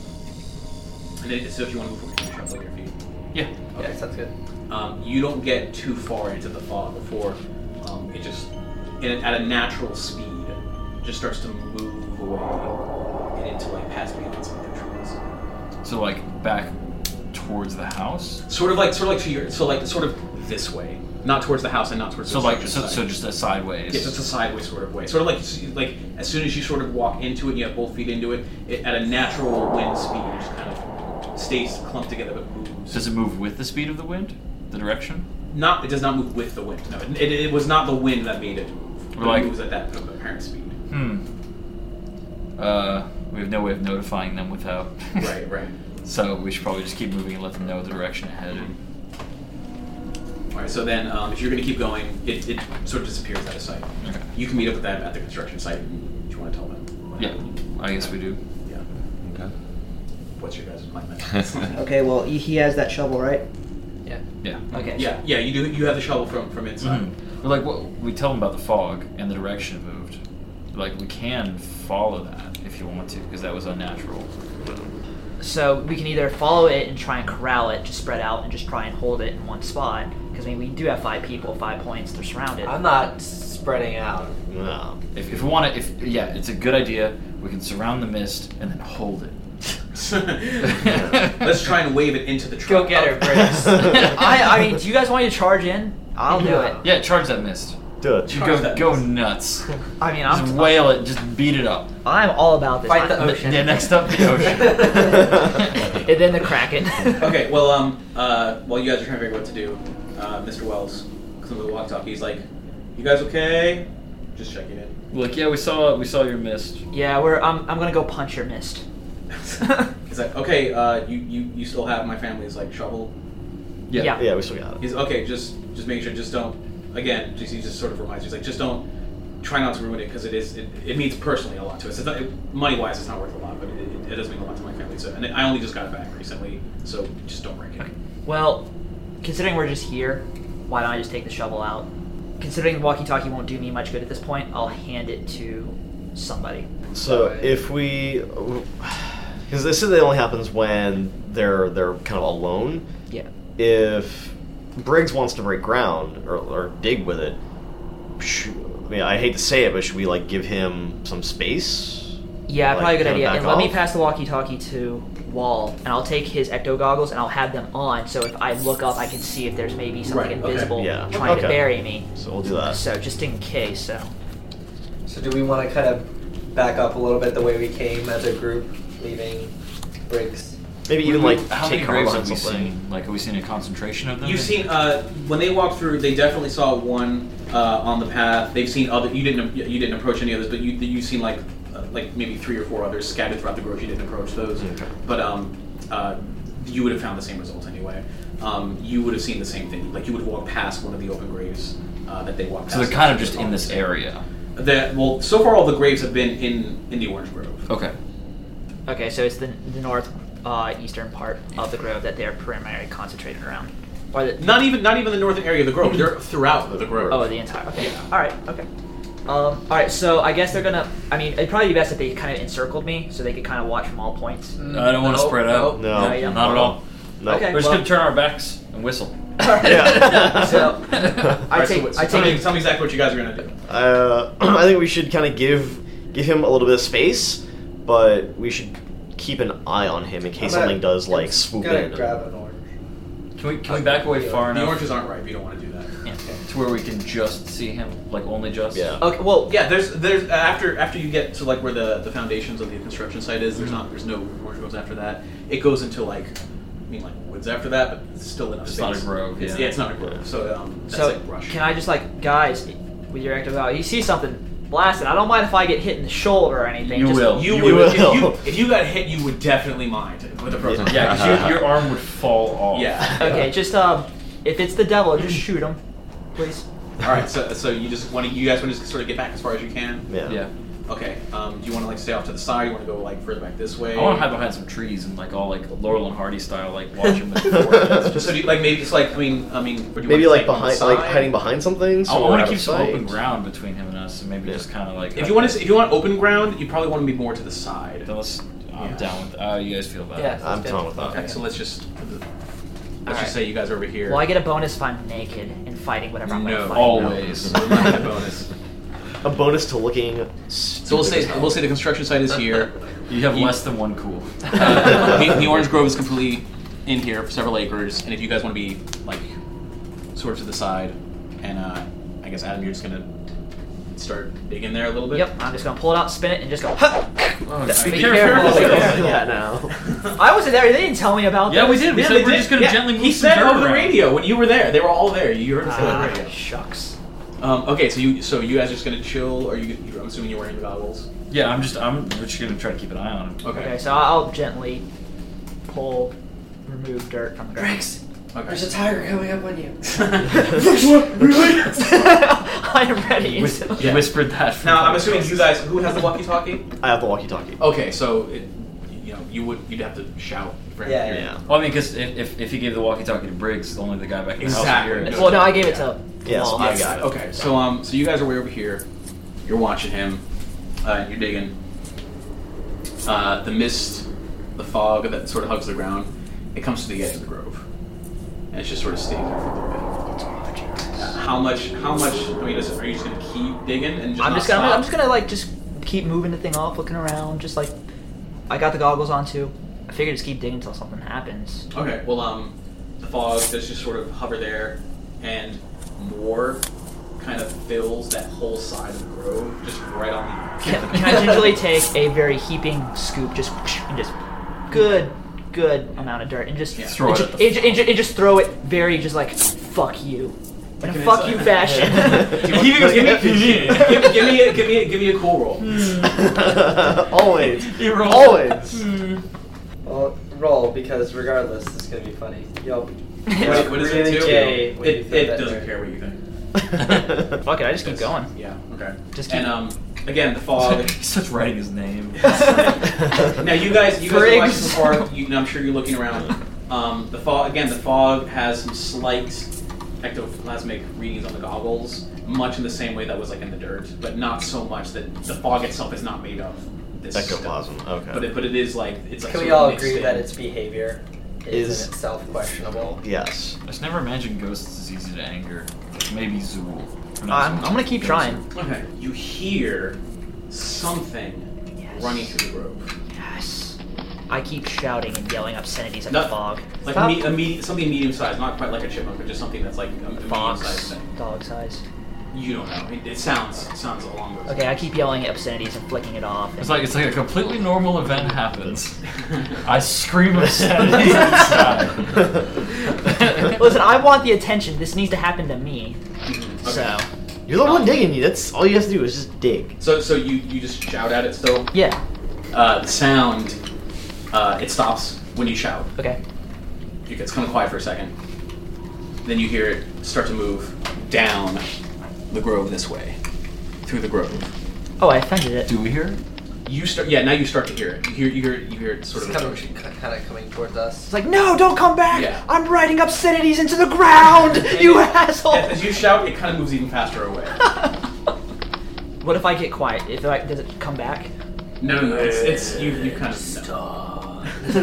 bit. And then, so if you want to move, you can shuffle your feet. Yeah. Yeah, sounds good. Um, you don't get too far into the fog before um, it just, in, at a natural speed, just starts to move away and into like past beyond some of the trees. So like back towards the house. Sort of like, sort of like to your, so like sort of this way, not towards the house and not towards So the like, construction so, side. so just a sideways. Yeah, just a sideways sort of way. Sort of like, like as soon as you sort of walk into it, you have both feet into it, it at a natural wind speed, it just kind of stays clumped together but moves. Does it move with the speed of the wind? The direction? Not, it does not move with the wind. No, it, it, it was not the wind that made it move. But Like- it moves at that apparent speed. Hmm. Uh, we have no way of notifying them without. Right, right. So we should probably just keep moving and let them know the direction ahead. All right. So then, um, if you're going to keep going, it, it sort of disappears out of sight. Okay. You can meet up with them at the construction site. Do you want to tell them? Yeah, I guess we do. Yeah. Okay. What's your guys' plan then? Okay, well, he he has that shovel, right? Yeah. Yeah. Okay. Yeah, yeah. You do. You have the shovel from from inside. Mhm. We're like, what, we tell them about the fog and the direction it moved. Like, we can follow that if you want to, because that was unnatural. So we can either follow it and try and corral it, just spread out and just try and hold it in one spot. Because I mean, we do have five people, five points. They're surrounded. I'm not spreading out. No. If, if we want to, if yeah, it's a good idea. We can surround the mist and then hold it. Let's try and wave it into the truck. Go get her, Briggs. I, I mean, do you guys want me to charge in? I'll do Yeah. it. Yeah, charge that mist. Do it. Charge Go, that go mist. nuts. I mean, Just I'm whale it. Just beat it up. I'm all about this. Fight the I'm- ocean. Yeah, next up the ocean. and then the Kraken. Okay, well, um, uh, while you guys are trying to figure out what to do, uh, Mister Wells comes with the walkie-talkie. He's like, "You guys okay?" Just checking in. Like, yeah, we saw we saw your mist. Yeah, we're. I'm. I'm gonna go punch your mist. He's like, "Okay, uh, you, you, you still have my family's like shovel." Yeah. Yeah. Yeah, we still got it. He's okay. Just just make sure. Just don't. Again, just, he just sort of reminds you. He's like, just don't. Try not to ruin it because it is. It, it means personally a lot to us. It's not, it, money-wise, it's not worth a lot, but it, it, it does mean a lot to my family. So, and I only just got it back recently, so just don't break it. Okay. Well, considering we're just here, why don't I just take the shovel out? Considering the walkie-talkie won't do me much good at this point, I'll hand it to somebody. So if we, because this is, it only happens when they're they're kind of alone. Yeah. If Briggs wants to break ground or, or dig with it, sh I mean, I hate to say it, but should we like give him some space? Yeah, Like, probably a good kinda idea. back And let me off? pass the walkie-talkie to Wall, and I'll take his ecto goggles and I'll have them on, so if I look up, I can see if there's maybe something Right, okay. invisible Yeah. trying to Okay. bury me. So we'll do that. So just in case. So So do we want to kind of back up a little bit the way we came as a group, leaving Briggs? Maybe even We- like how take many cover graves behind have we something. seen? Like, have we seen a concentration of them? You've seen uh, when they walked through. They definitely saw one uh, on the path. They've seen other. You didn't. You didn't approach any others, but you you've seen like uh, like maybe three or four others scattered throughout the grove. You didn't approach those, Okay. but um, uh, you would have found the same results anyway. Um, you would have seen the same thing. Like you would have walked past one of the open graves uh, that they walked past. So they're kind of just in this area. The, well, so far all the graves have been in in the orange grove. Okay. okay, so it's the the north uh, eastern part of the grove that they're primarily concentrated around. Or the, Not even not even the northern area of the grove. They're throughout the grove. Oh, the entire. Okay. Yeah. All right. Okay. Um, all right. So I guess they're gonna. I mean, it'd probably be best if they kind of encircled me, so they could kind of watch from all points. I don't want to Nope, spread out. nope. No, No, you don't. Not at all. No. Okay. We're just well- gonna turn our backs and whistle. Yeah. So I Alright, take. so, so I tell, me, take. tell me exactly what you guys are gonna do. Uh, I think we should kind of give give him a little bit of space, but we should keep an eye on him in case I'm gonna- something does like I'm swoop gonna in. grab an orange. Can we can we back away far The enough oranges aren't ripe. You don't want to do that. Yeah. to where we can just see him, like only just? Yeah. Okay. Well. Yeah, there's there's after after you get to like where the, the foundations of the construction site is, there's not there's no orange groves after that. It goes into like I mean like woods after that, but it's still enough It's space. not a grove, It's, yeah. yeah, it's not a grove. So um, that's So like brush. can I just like guys with your ecto goggles? You see something blasted? I don't mind if I get hit in the shoulder or anything. You just, will. You, You would will. if you if you got hit, you would definitely mind with a frozen. Yeah, because your arm would fall off. Yeah. Okay. Just um, if it's the devil, just shoot him, please. All right. So so you just want to you guys want to just sort of get back as far as you can. Yeah. Yeah. Okay. Um, do you want to like stay off to the side? You want to go like further back this way? I want to hide behind some trees and like all like Laurel and Hardy style, like watch him. Before. So do you, like maybe it's like I mean I mean or do you Maybe want like to on the behind, like side? hiding behind something. So I we're want out to of keep some sight. open ground between him and us, and maybe Yeah. just kind of like. If you want to if you want open ground, you probably want to be more to the side. then let's. I'm Yeah. down with. How you guys feel about Yeah. it? I'm That's done good. with that. Okay, so let's just let's Alright. just say you guys are over here. Well, I get a bonus if I'm naked and fighting whatever I'm no, gonna fight. always. No, not a bonus. a bonus to looking. So we'll say we'll say the construction site is here. You have You- less than one cool. Uh, the, the orange grove is completely in here for several acres, and if you guys want to be like sort of to the side, and uh, I guess Adam, you're just gonna start digging there a little bit. Yep, I'm just gonna pull it out, spin it, and just go. Huh! Oh, Be be careful. careful. Yeah, now. I wasn't there. They didn't tell me about Yeah, we this. did. We Yeah, said they we're did. just gonna Yeah, gently move He some said dirt over the around. radio when you were there. They were all there. You heard him say on the Ah, radio. shucks. Um, okay, so you so you guys are just gonna chill, or you? I'm assuming you're wearing the goggles. Yeah, I'm just I'm just gonna try to keep an eye on him. Okay. Okay, so I'll gently pull, remove dirt from the ground. Rex, Okay. there's a tiger coming up on you. I'm ready. Whis- instantly. He whispered that. From Now I'm assuming you guys. Who has the walkie-talkie? I have the walkie-talkie. Okay, so it, you know you would you'd have to shout. For him to Yeah, hear. Yeah. Well, I mean, because if, if, if he gave the walkie-talkie to Briggs, only the guy back in the Exactly. house would hear it. Well, no, I gave it to. Yeah, so Paul. I got it. Okay, so um, so you guys are way over here. You're watching him. Uh, you're digging. Uh, the mist, the fog that sort of hugs the ground, it comes to the edge of the grove, and it's just sort of staying there for a little bit. Uh, how much? How much? I mean, is, are you just gonna keep digging and just I'm not just gonna. stop? I'm just gonna like just keep moving the thing off, looking around, just like I got the goggles on too. I figure just keep digging until something happens. Okay, well, um, the fog does just sort of hover there, and more kind of fills that whole side of the grove, just right on the. Can, can I gingerly take a very heaping scoop, just and just good, good amount of dirt, and just Yeah. Throw and, it ju- at the- and, ju- and, ju- and just throw it very just like fuck you, in a Okay, fuck so- you fashion. give, me, give, me, give, give, give me a give me a, give me a cool roll. Always. You roll. Always. Well, roll, because regardless, it's gonna be funny. Yo, What, what is it really too? gay when you It, throw it that doesn't dirt. care what you think. Fuck it, I just keep It's- going. Yeah. Okay. Just keep- and um, again, the fog. He starts writing his name. Now you guys, you guys are Friggs. watching before. You, I'm sure you're looking around. Um, the fog again. The fog has some slight ectoplasmic readings on the goggles, much in the same way that was like in the dirt, but not so much that the fog itself is not made of this Ectoplasm, stuff. okay. But it, but it is like it's like Can sort we of all mixed agree in. that its behavior is, Is- in itself questionable? Yes. I just never imagined ghosts as easy to anger. Maybe Zool. Or not I'm, Zool. I'm gonna keep trying. Okay, you hear something Yes. running through the grove. Yes. I keep shouting and yelling obscenities at No- the fog. Like Stop. me, a me, something medium sized, not quite like a chipmunk, but just something that's like a, a medium sized Fox, thing. dog size. You don't know. It, it sounds it sounds along those. Okay, I keep yelling at obscenities and flicking it off. It's like it's like a completely normal event happens. I scream obscenities inside. Listen, I want the attention. This needs to happen to me. Okay. So, You're the one digging. You. That's all you have to do is just dig. So so you you just shout at it still. yeah. Uh, the sound uh, it stops when you shout. Okay. It gets kind of quiet for a second. Then you hear it start to move down the grove this way, through the grove. Oh, I offended it. Do we hear it? You start, yeah. Now you start to hear it. You hear, you hear, you hear it sort It's of kind approaching. of, kind of coming towards us. It's like, no, don't come back! Yeah. I'm writing obscenities into the ground, you asshole! As, as you shout, it kind of moves even faster away. What if I get quiet? If I, does it come back? No, no, no. It's, it's you. You kind of stop.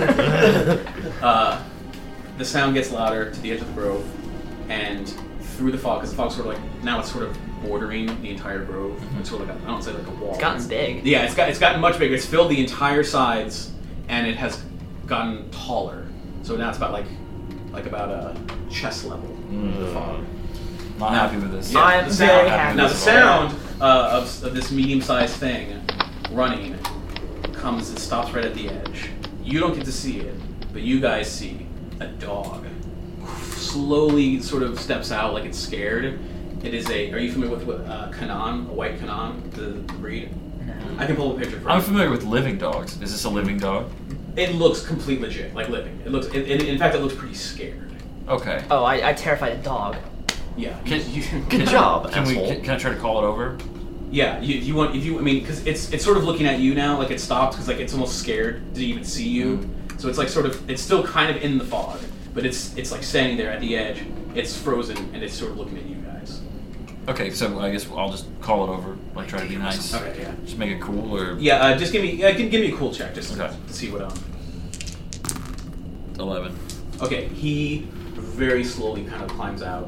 uh, the sound gets louder to the edge of the grove, and through the fog, because the fog's sort of like now it's sort of bordering the entire grove. It's sort of like a, I don't say like a wall. It's gotten big. Yeah, it's got it's gotten much bigger. It's filled the entire sides, and it has gotten taller. So now it's about like like about a chest level. The fog. Not Now- happy with this. Yeah, I'm the very sound, happy Now the with sound uh, of, of this medium-sized thing running comes and stops right at the edge. You don't get to see it, but you guys see a dog slowly sort of steps out like it's scared. It is a. Are you familiar with what uh, Kanan, a white Kanan, the, the breed? No. I can pull a picture for I'm you. familiar with living dogs. Is this a living dog? It looks complete legit, like living. It looks. It, it, in fact, it looks pretty scared. Okay. Oh, I, I terrified a dog. Yeah. Can, you, Good job, Can we? asshole. Can, can I try to call it over? Yeah, you, you want if you I mean because it's it's sort of looking at you now, like it stopped because like it's almost scared to even see you. So it's like sort of it's still kind of in the fog, but it's it's like standing there at the edge. It's frozen and it's sort of looking at you guys. Okay, so I guess I'll just call it over. Like try to be nice. Okay, yeah, Just make it cool or yeah. Uh, just give me yeah, give, give me a cool check just Okay. to see what um. eleven. Okay, he very slowly kind of climbs out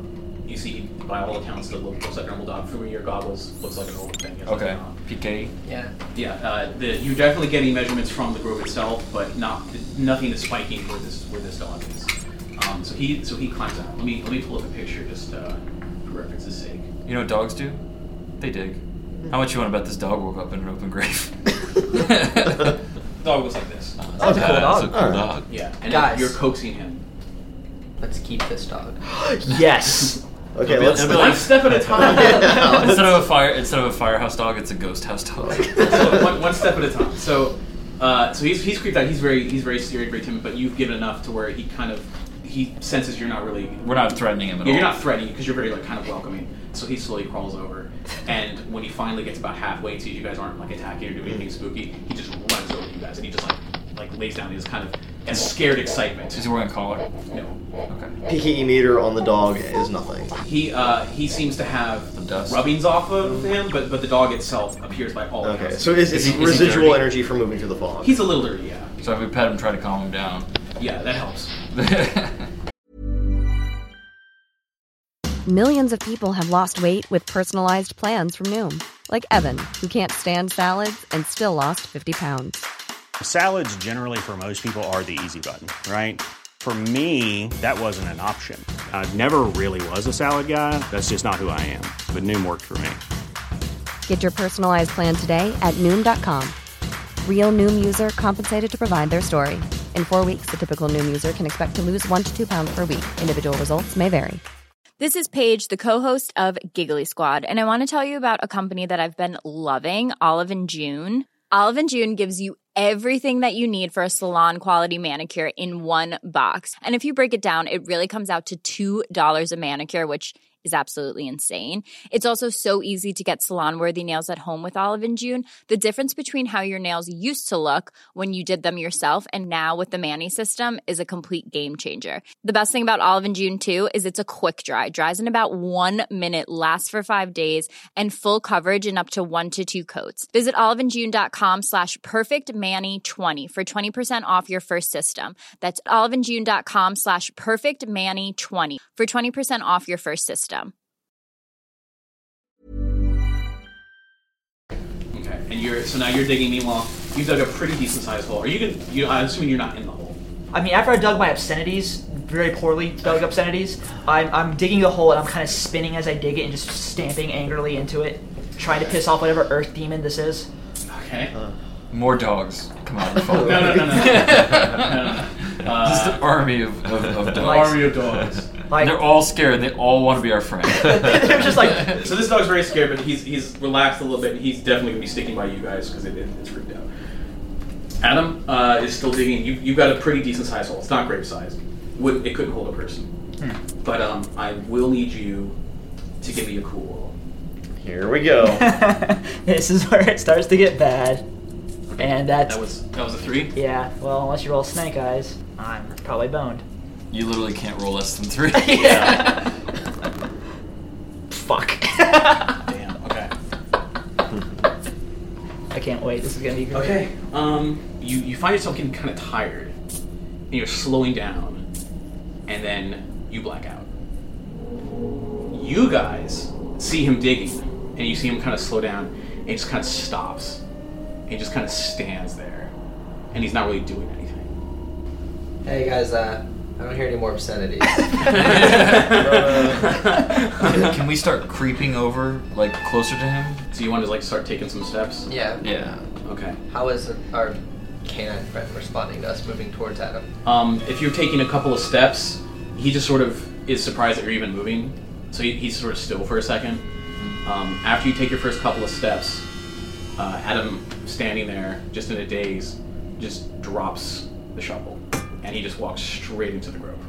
you see, by all accounts, the look looks like a normal dog. Through your goggles, looks like a normal thing. It's Okay. like, uh, P K. Yeah. Yeah, uh, the, you're definitely getting measurements from the grove itself, but not nothing is spiking where this where this dog is. Um, so he so he climbs out. Let me let me pull up a picture just uh, for reference's sake. You know what dogs do? They dig. How much you want to bet this dog woke up in an open grave? The dog looks like this. That was a cool Yeah, dog. That's a cool Alright. dog. Yeah, and Guys. you're coaxing him. Let's keep this dog. Yes. Okay, It'll let's. be- it'll be One like- step at a time. instead of a fire, instead of a firehouse dog, it's a ghost house dog. So one, one step at a time. So, uh, so he's he's creeped out. He's very he's very scary, very timid. But you've given enough to where he kind of he senses you're not really. We're not threatening him at Yeah, all. you're not threatening because you're very like kind of welcoming. So he slowly crawls over, and when he finally gets about halfway and sees you guys aren't like attacking or doing anything spooky, he just runs over to you guys and he just like like lays down. He's kind of in scared excitement. Is he wearing a collar? No. Okay. P K E meter on the dog is nothing. He uh, he seems to have The dust. rubbings off of him, but but the dog itself appears by all Okay, accounts. so is, Is is he- is he residual dirty? energy from moving through the fog? He's a little dirty, yeah. So if we pet him, try to calm him down. Yeah, that helps. Millions of people have lost weight with personalized plans from Noom. Like Evan, who can't stand salads and still lost fifty pounds. Salads generally for most people are the easy button, right? For me, that wasn't an option. I never really was a salad guy. That's just not who I am. But Noom worked for me. Get your personalized plan today at Noom dot com. Real Noom user compensated to provide their story. In four weeks, the typical Noom user can expect to lose one to two pounds per week. Individual results may vary. This is Paige, the co-host of Giggly Squad, and I want to tell you about a company that I've been loving, Olive and June. Olive and June gives you everything that you need for a salon-quality manicure in one box. And if you break it down, it really comes out to two dollars a manicure, which is absolutely insane. It's also so easy to get salon-worthy nails at home with Olive and June. The difference between how your nails used to look when you did them yourself and now with the Mani system is a complete game changer. The best thing about Olive and June, too, is it's a quick dry. Dries in about one minute, lasts for five days, and full coverage in up to one to two coats. Visit oliveandjune.com slash perfectmani20 for twenty percent off your first system. That's oliveandjune.com slash perfectmani20 for twenty percent off your first system. Okay, and you're so now you're digging. Meanwhile, you dug a pretty decent sized hole. Are you gonna? You, I'm assuming you're not in the hole. I mean, after I dug my obscenities, very poorly dug obscenities, I'm, I'm digging a hole and I'm kind of spinning as I dig it and just stamping angrily into it, trying to piss off whatever earth demon this is. Okay. More dogs. Come on, follow. No, no, no, no. no, no, no. Uh, Just an army of, of, of an dogs. army of dogs. Like, They're all scared. They all want to be our friend. they're just like, So this dog's very scared, but he's he's relaxed a little bit. And he's definitely gonna be sticking by you guys because it, it's freaked out. Adam uh, is still digging. You you've got a pretty decent sized hole. It's not grave sized. Wouldn't it couldn't hold a person. Hmm. But um, I will need you to give me a cool roll. Here we go. this is where it starts to get bad. And that's, That was that was a three. yeah, well, unless you roll snake eyes, I'm probably boned. You literally can't roll less than three. Yeah. Fuck. Damn. Okay. I can't wait. This is gonna be great. Okay. Um, you, you find yourself getting kind of tired, and you're slowing down, and then you black out. You guys see him digging, and you see him kind of slow down, and he just kind of stops, and he just kind of stands there, and he's not really doing anything. Hey guys, uh, I don't hear any more obscenities. Can, can we start creeping over, like, closer to him? So you want to like start taking some steps? Yeah. Yeah. Okay. How is our canine friend responding to us moving towards Adam? Um, if you're taking a couple of steps, he just sort of is surprised that you're even moving. So he, he's sort of still for a second. Um, after you take your first couple of steps, uh, Adam, standing there, just in a daze, just drops the shovel, and he just walks straight into the grove.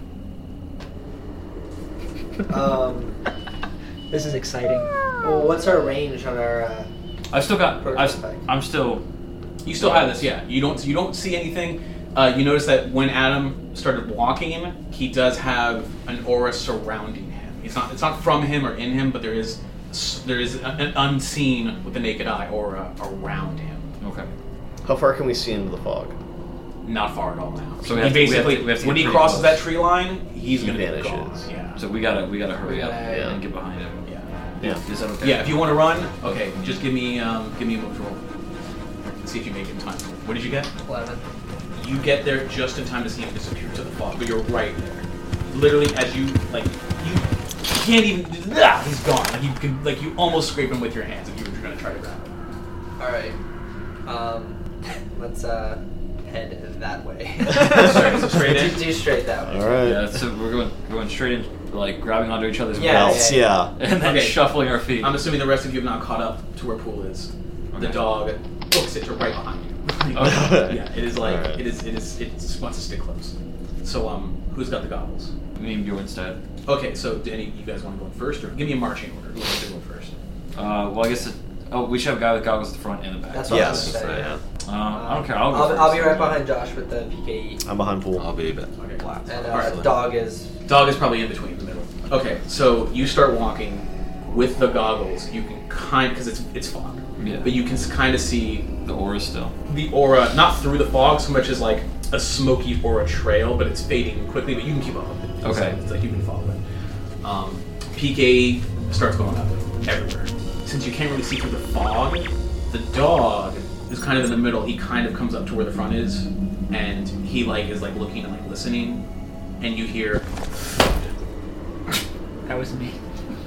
Um, This is exciting. well, what's our range on our? Uh, I've still got. I've, Perfect. I'm still. You still have this, yeah. You don't. You don't see anything. Uh, you notice that when Adam started walking him, he does have an aura surrounding him. It's not. It's not from him or in him, but there is. There is an unseen with the naked eye aura around him. Okay. How far can we see into the fog? Not far at all now. So we he have to- we have basically, to- we have to when get he pretty crosses close. that tree line, he's He going to be vanishes. gone. Yeah. So we gotta we gotta hurry up Yeah. and get behind him. Yeah. Yeah. Is that okay? Yeah. If you want to run, okay, just give me um, give me a move roll. Let's see if you make it in time. What did you get? Eleven. You get there just in time to see him disappear to the fog, but you're right there. Literally, as you like, you can't even. Ah, he's gone. Like you can, like you almost scrape him with your hands if you were going to try to grab him. All right. Um, let's uh head that way. Straight, so straight in. do, do straight that way. All right. Yeah. So we're going going straight in, like grabbing onto each other's Yeah, belts, Belts, yeah. and then Okay. shuffling our feet. I'm assuming the rest of you have not caught up to where Pool is. The Okay. dog books it to right behind you. Okay. Yeah, it is like Alright. it is. It is. It just wants to stick close. So um, who's got the goggles? Me and Bjorn instead. Okay, so do any you guys want to go in first, or give me a marching order? Who wants to go first? Uh, well, I guess. It, oh, we should have a guy with goggles at the front and the back. That's what I was Yes. gonna say. Yeah. Uh, I don't care. I'll go I'll, first. I'll be right behind Josh with the P K E. I'm behind Pool. I'll be a bit. Okay. And uh, Alright. dog is. Dog is probably in between, in the middle. Okay, so you start walking with the goggles. You can kind because it's it's fog, Yeah. but you can kind of see The aura still. the aura, not through the fog so much as like a smoky aura trail, but it's fading quickly, but you can keep up with it. Okay. So it's like you can follow it. Um, P K E starts going up everywhere. Since you can't really see through the fog, the dog is kind of in the middle. He kind of comes up to where the front is, and he like is like looking and like listening, and you hear That was me.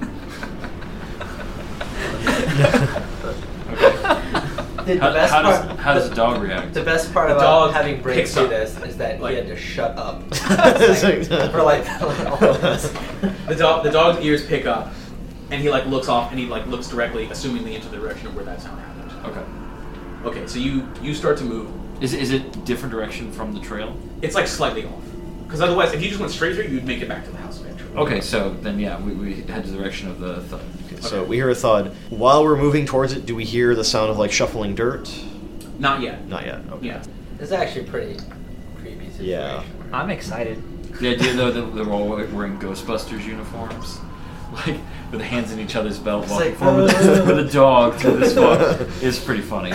The, the How, best how part. does how does the, the dog react? the best part The about dog having Briggs picks do up, this is that like- he had to shut up for like all of us. the dog. The dog's ears pick up, and he like looks off, and he like looks directly, assumingly into the direction of where that sound happened. Okay. Okay, so you you start to move. Is is it different direction from the trail? It's like slightly off, because otherwise, if you just went straight through, you'd make it back to the house eventually. Okay, so then yeah, we, we head to the direction of the thud. So we hear a thud. While we're moving towards it, do we hear the sound of like shuffling dirt? Not yet. Not yet. Okay. Yeah. This is actually a pretty creepy situation. Yeah. I'm excited. The idea though that they're all wearing Ghostbusters uniforms, like with hands in each other's belt, It's walking like, forward with, with a dog through this fog is pretty funny.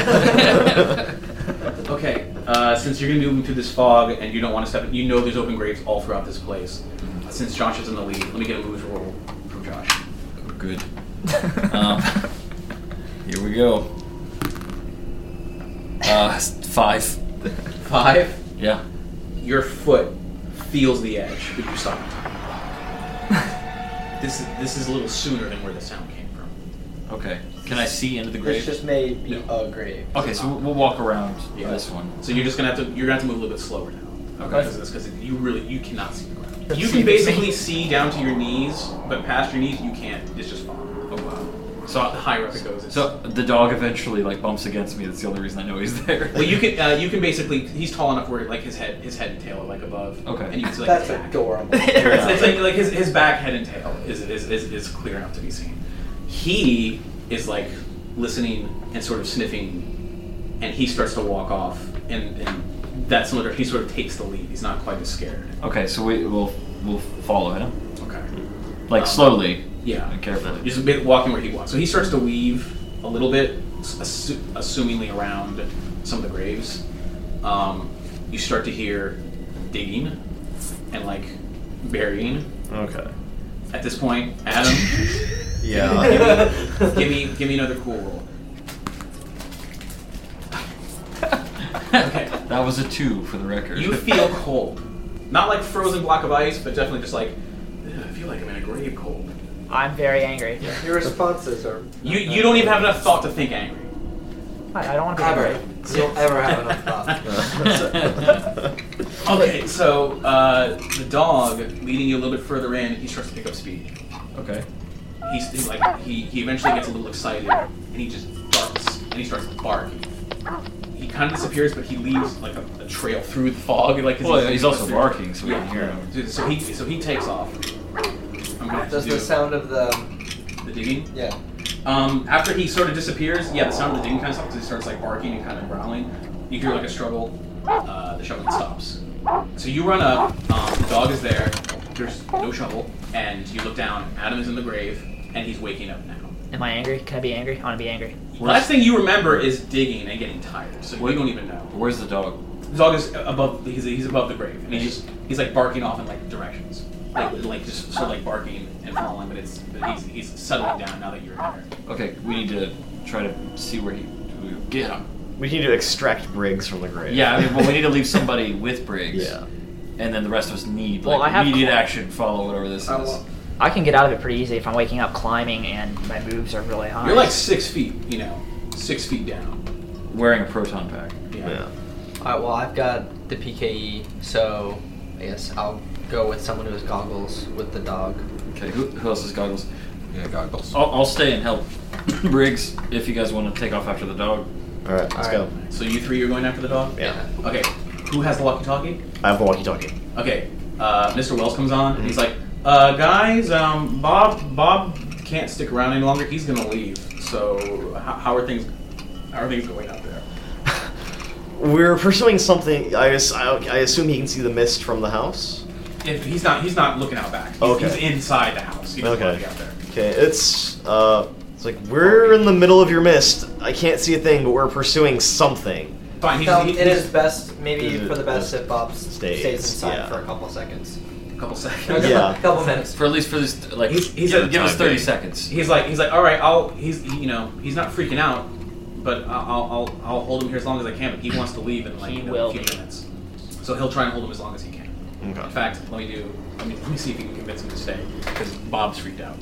Okay, uh, since you're going to be moving through this fog and you don't want to step in, you know there's open graves all throughout this place. Since Josh is in the lead, let me get a move roll from Josh. Good. Um, here we go. Uh, five. Five. Yeah. Your foot feels the edge, but you stop. This is this is a little sooner than where the sound came from. Okay. Can I see into the This grave? just may be No. a grave. Okay, so we'll, we'll walk around Yeah. this one. So you're just gonna have to you're gonna have to move a little bit slower now. Okay. Because of this, because you really you cannot see the ground. You can basically see down to your knees, but past your knees you can't. It's just fog. Oh wow. So the higher up it goes. It's, So the dog eventually like bumps against me. That's the only reason I know he's there. well, you can uh, you can basically he's tall enough where like his head his head and tail are like above. Okay. And you can see like That's his back. adorable. It's, it's like like his, his back, head, and tail is, is is is clear enough to be seen. He is like listening and sort of sniffing, and he starts to walk off, and, and that's similar. He sort of takes the lead. He's not quite as scared. Okay, so we will we'll follow him, Okay. like Um, slowly. Yeah. And carefully. Just a bit walking where he walks. So he starts to weave a little bit, assu- assumingly around some of the graves. Um, you start to hear digging and like burying. Okay. At this point, Adam, Yeah. give me, give me give me another cool roll. Okay. That was a two for the record. You feel cold. Not like frozen block of ice, but definitely just like, "Ugh, I feel like I'm in a grave cold. I'm very angry. Your responses are. You you don't even have enough thought to think angry. I, I don't want to be Ever. angry. You don't ever have enough thought. Okay, so uh, the dog leading you a little bit further in, he starts to pick up speed. Okay. He's, he's like he, he eventually gets a little excited and he just barks and he starts barking. He kind of disappears, but he leaves like a, a trail through the fog. Like as Well, he- he's also barking, so we yeah. can hear him. So he so he takes off. I'm gonna have Does to do the sound of the. the digging. Yeah. Um, after he sort of disappears, yeah, the sound of the digging kind of stops. He starts like barking and kind of growling. You hear like a struggle. Uh, the shoveling stops. So you run up. Um, the dog is there. There's no shovel, and you look down. Adam is in the grave, and he's waking up now. Am I angry? Can I be angry? I want to be angry. Last thing you remember is digging and getting tired, so you don't even know. Where's the dog? The dog is above. He's he's above the grave, and he's just he's like barking off in like directions, like like just sort of like barking and following. But it's but he's he's settling down now that you're there. Okay, we need to try to see where he we get him. We need to extract Briggs from the grave. Yeah, I mean, well, we need to leave somebody with Briggs. Yeah. And then the rest of us need Well, like I have immediate cl- action. Follow whatever this I is. will- I can get out of it pretty easy if I'm waking up climbing and my moves are really high. You're like six feet, you know, six feet down. Wearing a proton pack. Yeah. Yeah. Alright, well, I've got the P K E, so I guess I'll go with someone who has goggles with the dog. Okay, who, who else has goggles? Yeah, goggles. I'll, I'll stay and help Briggs if you guys want to take off after the dog. All right, let's All go. right. So you three are going after the dog. Yeah. Okay. Who has the walkie-talkie? I have the walkie-talkie. Okay. Uh, Mister Wells comes on. And he's like, uh, guys, um, Bob Bob can't stick around any longer. He's gonna leave. So how, how are things? How are things going out there? We're pursuing something. I, ass- I I assume he can see the mist from the house. If he's not, he's not looking out back. He's, Okay. he's inside the house. He doesn't want Okay. to be out there. Okay, it's uh, it's like we're in the middle of your mist. I can't see a thing, but we're pursuing something. Fine. He's, So he, it he's is best, maybe Is it- for the best, is- if Bob s- stays, stays inside yeah. for a couple seconds. a couple A seconds. Yeah. couple minutes. For at least for this, like, He's- he's give, a give us time thirty being. seconds. He's like, he's like, all right, I'll. He's, he, you know, he's not freaking out, but I'll, I'll, I'll hold him here as long as I can. But he wants to leave in like He you know, will a few leave. minutes, so he'll try and hold him as long as he can. Okay. In fact, let me do. Let me let me see if he can convince him to stay because Bob's freaked out.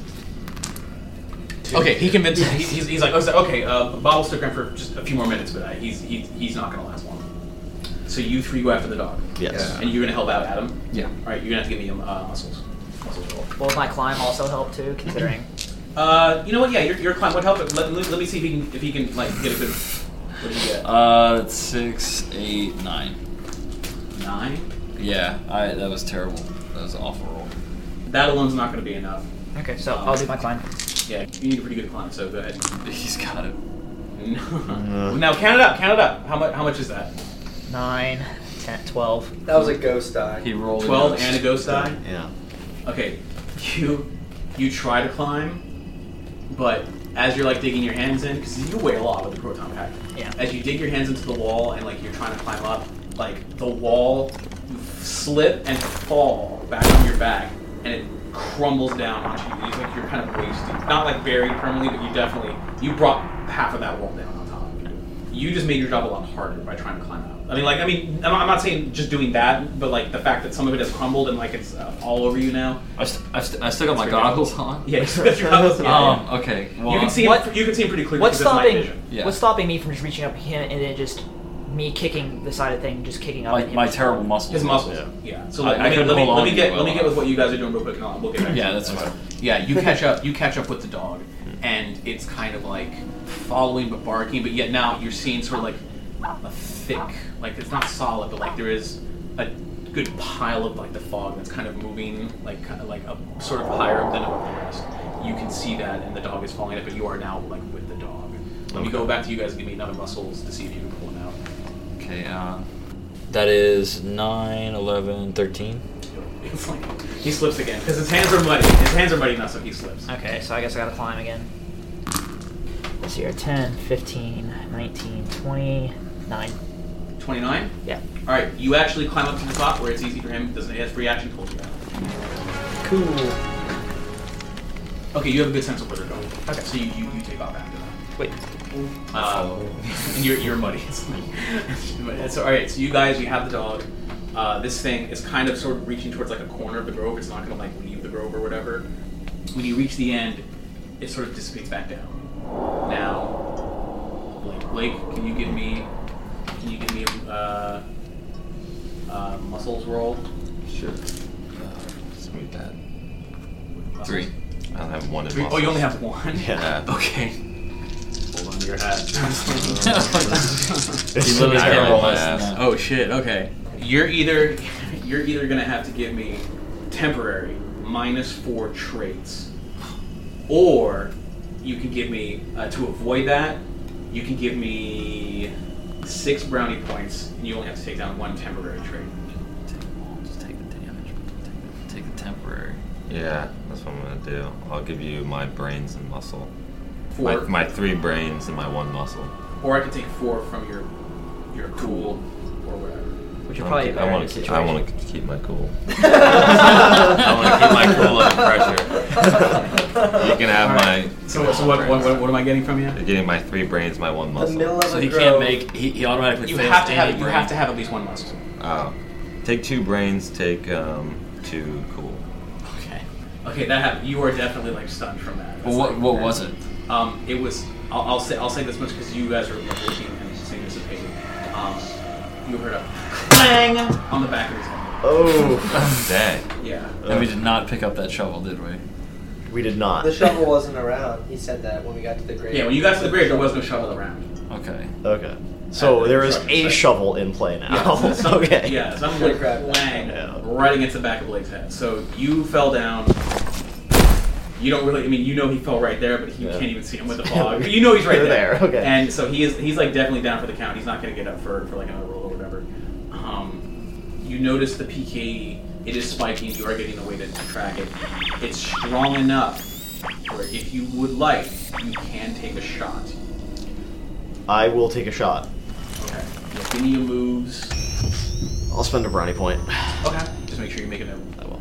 Okay, he convinces. He, he's, he's like, oh, so- okay, uh, Bob will stick around for just a few more minutes, but uh, he's he's he's not gonna last long. So you three go after the dog. Yes. And you're gonna help out Adam. Yeah. All right, you're gonna have to give me um, uh, muscles. Muscles roll. Will my climb also help too, considering? Uh, you know what? Yeah, your your client would help. It. Let, let, let me see if he can if he can like get a good. What do you get? Uh, six, eight, nine. Nine. Yeah, I that was terrible. That was an awful roll. That alone's not going to be enough. Okay, so I'll do my climb. Yeah, you need a pretty good climb. So go ahead. He's got it. No. Now count it up. Count it up. How much? How much is that? Nine, ten, twelve. That was a ghost die. He rolled Twelve ghost. and a ghost die. Yeah. Okay, you you try to climb, but as you're like digging your hands in, because you weigh a lot with the proton pack. Yeah. As you dig your hands into the wall and like you're trying to climb up, like the wall slip and fall back on your back, and it crumbles down onto you. It's like you're kind of wasted, not like buried permanently, but you definitely you brought half of that wall down on top. You just made your job a lot harder by trying to climb out. I mean, like, I mean, I'm not, I'm not saying just doing that, but like the fact that some of it has crumbled and like it's uh, all over you now. I, st- I, st- I still got my It's pretty goggles on. Yeah, you still got your goggles on. Um. Okay. Well, You can see What- him, you can see him pretty clearly What's because it's night stopping? vision. Yeah. What's stopping me from just reaching up to him and then just me kicking the side of the thing, just kicking up? my, at him? my terrible muscles. His muscles. Yeah. Yeah. So I- let, I let, me, couldn't let, me, hold let on me to get it let me well. get with what you guys are doing real quick, and I'll, we'll get back. Yeah, to that's it. fine. Yeah, you catch up. You catch up with the dog, and it's kind of like following but barking. But yet now you're seeing sort of like a thick, like it's not solid, but like there is a good pile of like the fog that's kind of moving, like kind of like up, sort of higher up than the rest. You can see that, and the dog is following it, but you are now like with the dog. Let me Okay. go back to you guys and give me another muscles to see if you can pull him out. Okay. Uh, that is nine, eleven, thirteen. It's like he slips again because his hands are muddy. His hands are muddy enough, so he slips. Okay, so I guess I gotta climb again. Let's see here, ten, fifteen, nineteen, twenty-nine. twenty-nine. Yeah. All right, you actually climb up to the top where it's easy for him. Doesn't he has free action? Told you that. Cool. Okay, you have a good sense of where they're going. Okay. So you, you, you take off after that. Wait. Uh, and you're, you're muddy. It's all right. So you guys, you have the dog. Uh, this thing is kind of sort of reaching towards like a corner of the grove. It's not going to like leave the grove or whatever. When you reach the end, it sort of dissipates back down. Now, Blake, Blake, can you give me, can you give me a uh, uh, muscles roll? Sure. Uh, smooth that. Muscles? Three. I don't have one in Three? Oh, muscles. you only have one. Yeah. Okay. Hold on to your hat. He literally I can't rolled roll my less than ass. that. Oh shit. Okay. You're either you're either gonna have to give me temporary minus four traits, or you can give me uh, to avoid that. You can give me six brownie points, and you only have to take down one temporary trait. Take, just take the damage. Take, take the temporary. Yeah, that's what I'm gonna do. I'll give you my brains and muscle. Four, My, my three brains and my one muscle. or I can take four from your your cool, or whatever. Which are I probably a wanna keep- better I want to keep, I situation. want to keep my cool. I want to keep my cool under pressure. You can have my. So, so what, what, what, what am I getting from you? You're getting my three brains, my one The muscle. middle of So a he grove. can't make. He, he automatically You fails have to any have you brain. have to have at least one muscle. Oh. Take two brains, take um, two cool. Okay. Okay, that happened. You are definitely like stunned from that. Well, what what was it? Um, it was. I'll, I'll say. I'll say this much because you guys are like, looking and anticipating. Um, you heard a clang on the back of his head. Oh, Dang. Yeah. And we did not pick up that shovel, did we? we did not. The shovel wasn't around. He said that when we got to the grave. Yeah. When you got to the grave, there was no shovel around. Okay. Okay. So Uh, there is sorry, a sorry. shovel in play now. Yeah. So some, okay. Yeah. Something like Grab that. clang Yeah. right against the back of Blake's head. So you fell down. You don't really. I mean, you know he fell right there, but you Yeah. can't even see him with the fog. But you know he's right They're there. there, okay. And so he is. He's like definitely down for the count. He's not going to get up for, for like another roll or whatever. Um, you notice the P K E. It is spiking. You are getting a way to, to track it. It's strong enough where if you would like, you can take a shot. I will take a shot. Okay. Yeah, give me your moves. I'll spend a brownie point. Okay. Just make sure you make a note. I will.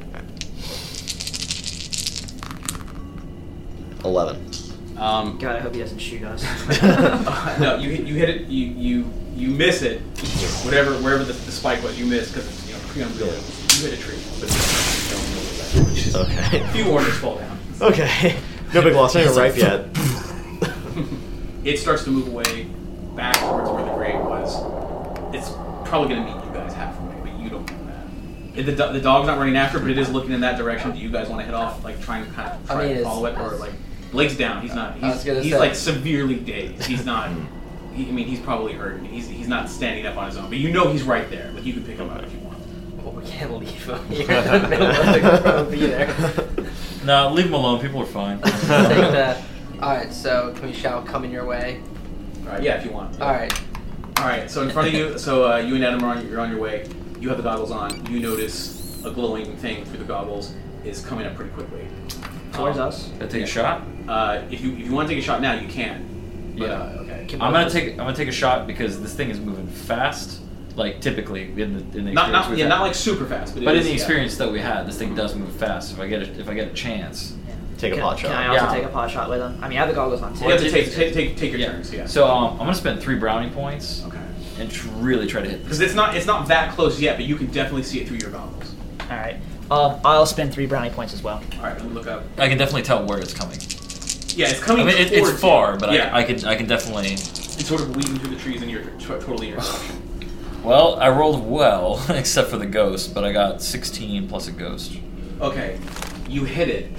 Eleven. Um, God, I hope he doesn't shoot us. Uh, no, you hit, you hit it, you you you miss it, whatever wherever the, the spike was, you missed because it's you know pre unbuilding. You hit a tree, but you don't know what that is. Okay. A few orders fall down. Okay. No big loss. Not even ripe yet. It starts to move away back towards where the grave was. It's probably going to meet you guys halfway, but you don't know that. It, the, do- the dog's not running after, but it is looking in that direction. Do you guys want to head off, like try and kind of I try mean, and it's- follow it, or like Blake's down? He's not. I was He's, gonna he's say. like severely dazed. He's not. He, I mean, he's probably hurt. He's he's not standing up on his own, but you know he's right there. Like you can pick him up if you want. Well, we can't leave him here in the middle of the grove either. No, leave him alone. People are fine. Take that. Alright, so can we shout coming your way? All right, yeah, if you want. Yeah. Alright. All right. So in front of you, so uh, you and Adam are on. You're on your way. You have the goggles on. You notice a glowing thing through the goggles is coming up pretty quickly. Towards Um, us. Can I take a shot? Uh, if you if you want to take a shot now, you can. But, Yeah. Uh, okay. I'm gonna take. I'm gonna take a shot because this thing is moving fast. Like typically in the in the experience Not not we've yeah, had. not like super fast, but, it But in is, the yeah. experience that we had, this thing does move fast. If I get a, if I get a chance. Take a Can, pot can shot. I also Yeah. take a pot shot with him? I mean, I have the goggles on too. You have to Yeah, take just- take take, take your turns. Yeah. So um, I'm gonna spend three brownie points Okay. and tr- really try to hit Because this. it's not it's not that close yet, but you can definitely see it through your goggles. All right. Um, I'll spend three brownie points as well. All right. Let me look up. I can definitely tell where it's coming. Yeah, it's I coming. mean, it, towards it's far, you. but yeah. I, I can I can definitely. It's sort of weaving through the trees in your t- totally in your direction. Well, I rolled well, except for the ghost, but I got sixteen plus a ghost. Okay, you hit it.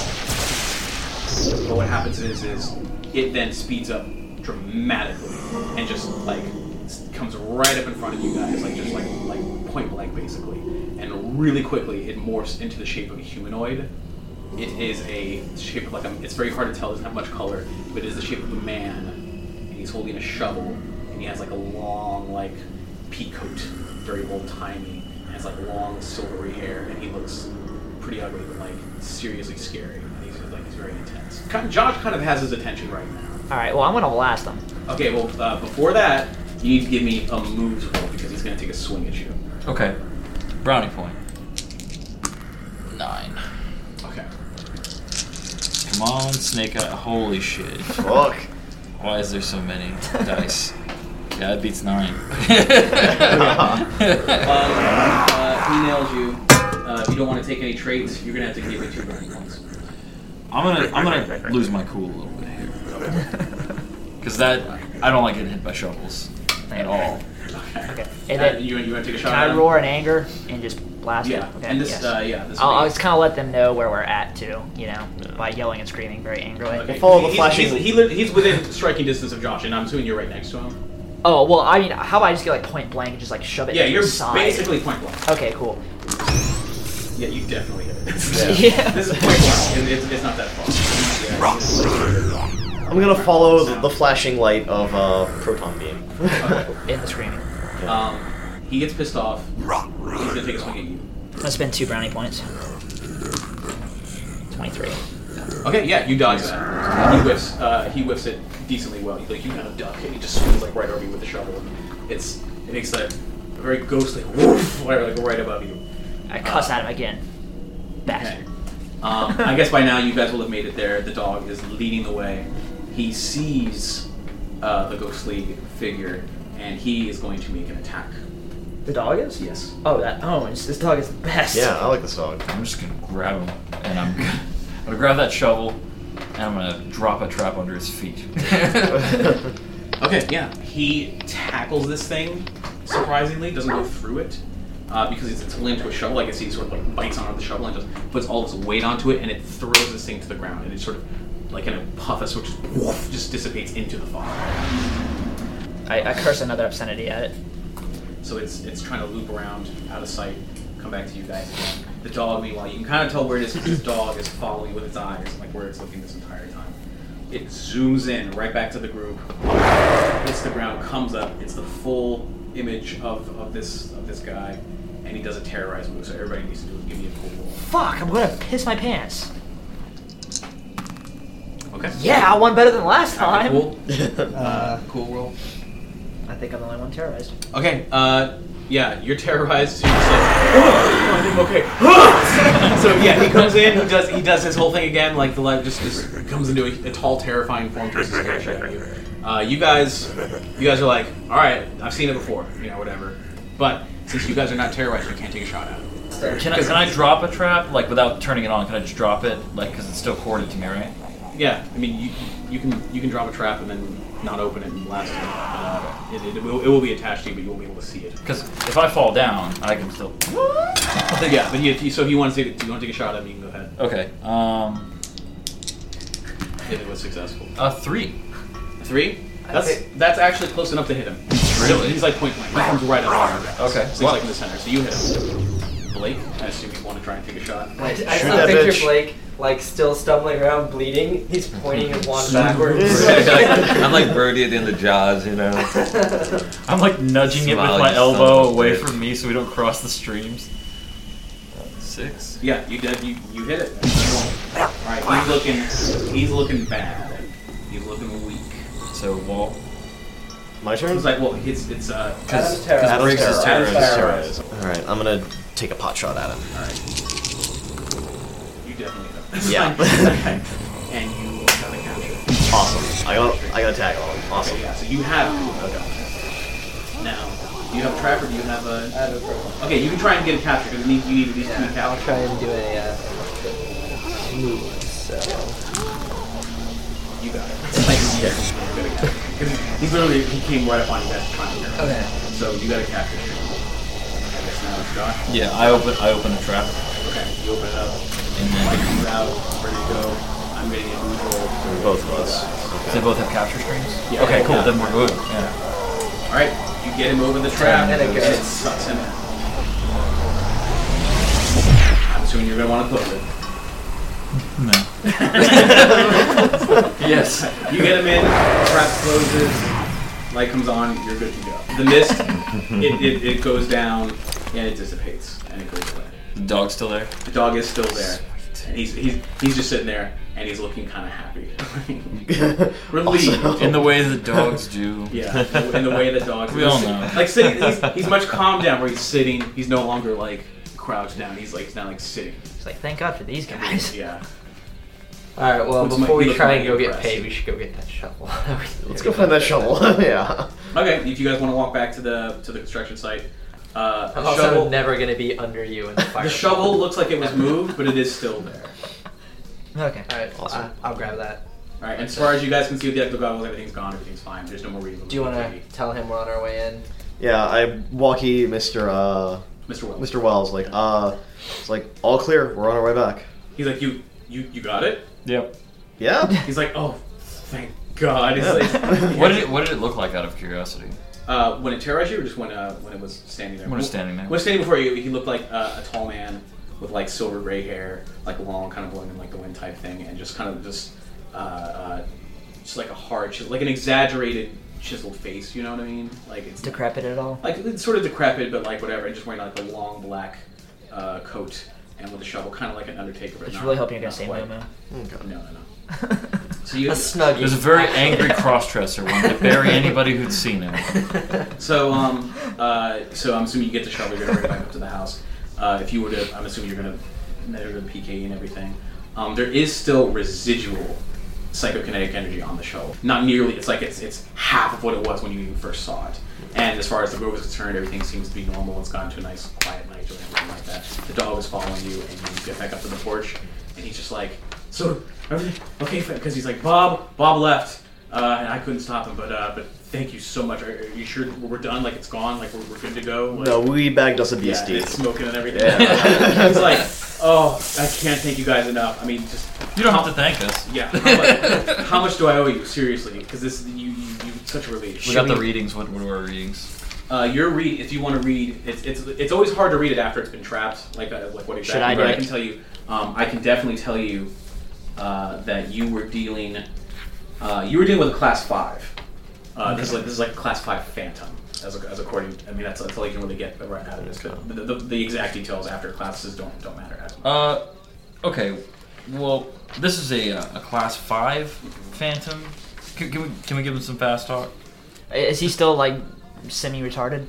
But what happens is, is it then speeds up dramatically and just like s- comes right up in front of you guys, like just like like point blank basically, and really quickly it morphs into the shape of a humanoid. It is a shape of like a. It's very hard to tell. It doesn't have much color, but it is the shape of a man, and he's holding a shovel, and he has like a long like pea coat, very old timey, and has like long silvery hair, and he looks pretty ugly, but like seriously scary. And he's like he's very intense. Kind Josh kind of has his attention right now. All right. Well, I'm gonna blast him. Okay, well uh, before that, you need to give me a moves roll because he's gonna take a swing at you. Okay. Brownie point. Nine. Okay. Come on, Snake Eye. Holy shit. Fuck. Why is there so many dice? Yeah, it beats nine. Um, uh, he nails you. Uh, if you don't want to take any traits, you're gonna have to give me two brownie points. I'm gonna I'm gonna lose my cool a little bit here. Because that I don't like getting hit by shovels at all. Okay. Okay. Uh, And then you you want to take a shot? can at I him? roar in anger and just blast Yeah. it? Okay. And this, yes. uh, yeah, this. I'll, will I'll be- just kind of let them know where we're at too. You know, by yelling and screaming very angrily. Okay. follow the He's- flashing- He's, he li- he's within striking distance of Josh, and I'm assuming you're right next to him. Oh well, I mean, how about I just get like point blank and just like shove it? Yeah, into you're his side? basically point blank. Okay, cool. Yeah, you definitely hit it. Yeah. This is point blank. It- It's, it's not that far. Yeah, I'm gonna follow the, the flashing light of uh, proton beam. Okay. In the screaming. Um, he gets pissed off. He's gonna take a swing at you. I'm gonna spend two brownie points. Twenty-three. Okay, yeah, you dodge that. He whiffs. Uh, he whiffs it decently well. Like you kind of duck, and he just swings like right over you with the shovel. It's It makes that very ghostly woof, like right above you. I cuss uh, at him again. Bastard. Okay. Um, I guess by now you guys will have made it there. The dog is leading the way. He sees uh, the ghostly figure, and he is going to make an attack. The dog is? Yes. Oh, that. Oh, it's, this dog is the best. Yeah, I like this dog. I'm just gonna grab him, and I'm gonna, I'm gonna grab that shovel, and I'm gonna drop a trap under his feet. Okay, yeah. He tackles this thing, surprisingly, doesn't go through it, uh, because it's, it's linked to a shovel. I guess he sort of like bites onto the shovel and just puts all of his weight onto it, and it throws this thing to the ground, and it sort of, like in a puff of smoke, just, woof, just dissipates into the fire. I, I curse another obscenity at it. So it's it's trying to loop around out of sight, come back to you guys again. The dog, meanwhile, you can kind of tell where it is because this dog is following with its eyes, like where it's looking this entire time. It zooms in right back to the group, hits the ground, comes up. It's the full image of, of this of this guy, and he does a terrorize move. So everybody needs to do is give me a cool roll. Fuck! I'm gonna piss my pants. Okay. Yeah, I won better than last Okay, time. cool. Uh, cool roll. I think I'm the only one terrorized. Okay, uh, yeah, you're terrorized, so you're just like, oh, I think I'm okay. So yeah, he comes in, he does he does his whole thing again, like the light just, just comes into a, a tall, terrifying form, tries to scare shit out of you. Uh, you guys, you guys are like, all right, I've seen it before, you know, whatever. But since you guys are not terrorized, you can't take a shot at it. Can I, can I drop a trap, like without turning it on? Can I just drop it, like, because it's still corded to me, right? Yeah, I mean, you you can you can drop a trap and then not open it and blast it. Uh, it, it, it, will, it will be attached to you, but you won't be able to see it. Because if I fall down, I can still. Yeah, but you, if you, so if you want to take, do you want to take a shot at me, you can go ahead. Okay. Um. If it was successful. A three. A three? That's that's actually close enough to hit him. Really? He's like point blank. He comes right up on you. Okay. So he's like in the center. So you hit him. Blake, I assume you want to try and take a shot. I, I Shoot still that picture bitch. Blake like still stumbling around, bleeding. He's pointing his wand backwards. I'm like Birdie at the end of Jaws, you know. I'm like nudging it with Smiling my son of elbow a away bitch. from me so we don't cross the streams. Six. Yeah, you did. You you hit it. All right. He's looking. He's looking bad. He's looking weak. So wall. My turn? It's like well, it's it's uh. Adam's terrorized. Adam's Briggs is terrorized. terrorized. Alright, I'm gonna take a pot shot at him. All right. You definitely hit him. Yeah. And you got a capture. Awesome. I got I got a tag on him. Awesome. Okay, yeah. So you have. Okay. Now, do you have a trap or do you have a? I have a program. Okay, you can try and get a capture because you need, you need at least two I'll captures. try and do a uh, move. So You got it. Like, yeah. Because he's literally, he came right up on you guys trying to hear him. okay. So you got to capture him. I guess now it's Josh. Yeah, I open I open the trap Okay, you open it up. and Mike then comes out, ready to go. I'm getting a move roll. Both of us. they both have capture strings. Yeah. Okay, cool. Yeah. Then we're good. Yeah. Alright, you get him over the trap, And it and goes. it sucks him in. I'm assuming you're going to want to close it. No. Yes. You get him in, trap closes, light comes on, you're good to go. The mist, it, it, it goes down, and it dissipates, and it goes away. The dog's still there. The dog is still there. And he's, he's, he's just sitting there, and he's looking kind of happy. Relieved. Also- In the way that dogs do. Yeah, in the way that dogs We all know. Like sitting, he's, he's much calmed down where he's sitting. He's no longer like crouched down. He's like, he's now like sitting. It's like, thank God for these guys. Yeah. All right. Well, Looks before like- we looks try like and go get impressed. paid, we should go get that shovel. Let's go find that shovel. Yeah. Okay, if you guys want to walk back to the to the construction site, uh, I'm the also shovel. never gonna be under you in the fire. The shovel looks like it was moved, but it is still there. Okay. All right. Awesome. I, I'll grab that. All right, and as far as you guys can see with the ecto goggles, everything's gone. Everything's fine. There's no more reason. Do you want to tell him we're on our way in? Yeah, I walkie Mister Uh, Mister Wells? Mister Wells, like, uh, it's like, all clear, we're on our way back. He's like, you, you, you got it. Yep. Yeah? He's like, oh, thank God. He's Yeah. like, What did it What did it look like out of curiosity? Uh, when it terrorized you, or just when uh, when it was standing there? When it was standing there. When it was standing before you, he looked like uh, a tall man with like silver gray hair, like long, kind of blowing in like the wind type thing, and just kind of just uh, uh, just like a hard, chisel, like an exaggerated chiseled face. You know what I mean? Like it's Decrepit at all? like it's sort of decrepit, but like whatever. And just wearing like a long black uh, coat and with a shovel, kind of like an Undertaker. But It's not, really hoping you're not going to say quite. Momo. Okay. No, no, no. So you, A snuggie. There's a very angry cross-dresser wanting to bury anybody who'd seen him. So, um, uh, so I'm assuming you get the shovel. You're gonna bring it back up to the house. Uh, if you were to, I'm assuming you're gonna measure the P K E and everything. Um, there is still residual psychokinetic energy on the shovel. Not nearly. It's like it's it's half of what it was when you even first saw it. And as far as the grove is concerned, everything seems to be normal. It's gone to a nice quiet night or anything like that. The dog is following you, and you get back up to the porch, and he's just like, so everything okay? Because he's like, Bob, Bob left, uh, and I couldn't stop him, but uh, but thank you so much. Are, are you sure we're done? Like it's gone? Like we're, we're good to go? Like, No, we bagged us a yeah, beastie. it's smoking and everything. Yeah. He's like, oh, I can't thank you guys enough. I mean, just You don't have to thank us. yeah. How much, how much do I owe you? Seriously, because this you you you such a relief. We got the readings. What, what are our readings? Uh, your read, if you want to read, it's it's it's always hard to read it after it's been trapped. Like uh, like what exactly? Should I but do I it? can tell you, um, I can definitely tell you uh, that you were dealing, uh, you were dealing with a class five. Uh, This is like this is like a class five phantom, as a, as according. I mean that's that's all you can really get right out of this. But the, the, the exact details after classes don't don't matter as much. Uh, okay. Well, this is a uh, a class five phantom. Can, can we can we give him some fast talk? Is he still like semi-retarded?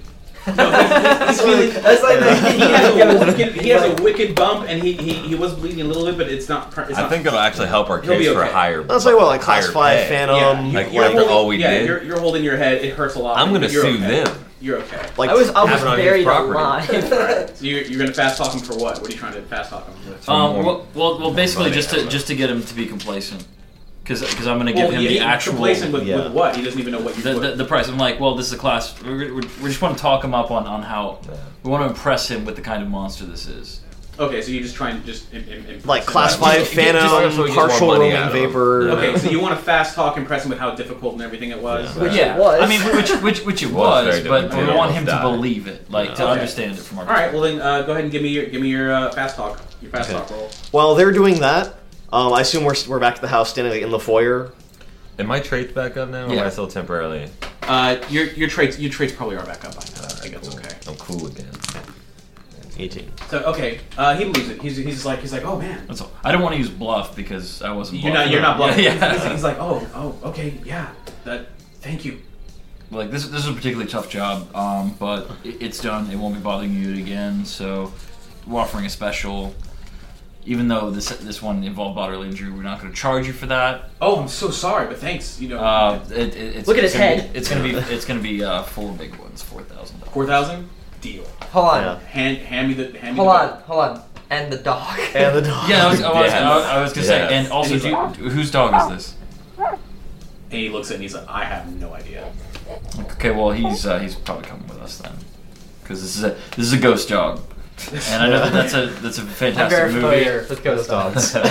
He's feeling, That's like the- he has a wicked, he has a wicked bump, and he, he, he was bleeding a little bit, but it's not. It's I not, think it'll actually help our He'll be case for okay. a higher. That's like what, like class higher five pay. phantom. Yeah, you- Like you're after holding, all we yeah, did? You're, you're holding your head. It hurts a lot. I'm gonna You're sue okay. them. You're okay. Like I was I was having on his buried property. alive. So you're, you're gonna fast talk him for what? What are you trying to fast talk him with? Um, more well, well, well, basically money just out to of it. just to get him to be complacent, because because I'm gonna Well, give him yeah, the he- actual complacent with, yeah. with what? He doesn't even know what you the, put. the the price. I'm like, well, this is a class. We we just want to talk him up on on how we want to impress him with the kind of monster this is. Okay, so you're just trying to just im- im- impress Like him. class Just- five just- phantom, just so we get more partial money roaming out of him. vapor. Okay, so you want to fast talk, impress him with how difficult and everything it was. Yeah. Which yeah, it was. I mean, which which which it Well, it's was, very but difficult. we want Yeah. him to Die. believe it, like to Okay. understand it from our. All right, well then uh, go ahead and give me your give me your uh, fast talk. Your fast Okay. talk roll. While they're doing that, um, I assume we're, we're back at the house, standing like, in the foyer. Am I traits back up now, or am Yeah. I still temporarily? Uh, your your traits your traits probably are back up by now. I think that's Cool. okay. I'm cool again. eighteen. So okay, uh, he believes it. He's, he's like he's like, oh man, That's all. I don't want to use bluff because I wasn't. you're not bluffing. you're not bluffing. Yeah, He's, yeah. he's, he's like, oh oh okay yeah, that thank you. Like this, this is a particularly tough job, um, but it, it's done. It won't be bothering you again. So we're offering a special. Even though this this one involved bodily injury, we're not going to charge you for that. Oh, I'm so sorry, but thanks. You know, Uh, it, it, it's, Look at it's his gonna head. Be, it's gonna be it's gonna be uh, four big ones, four thousand dollars. four thousand deal. Hold on. Yeah. Hand hand me the hand me Hold the on. Hold on. And the dog. And the dog. Yeah, I was, I was, Yes. I was, I was gonna Yes. say, and also, And do he's you, whose dog is this? And he looks at it and he's like, I have no idea. Okay, well he's uh, he's probably coming with us then, because this is a this is a ghost dog, and I know that that's a that's a I'm fantastic very movie. familiar with ghost dogs. So,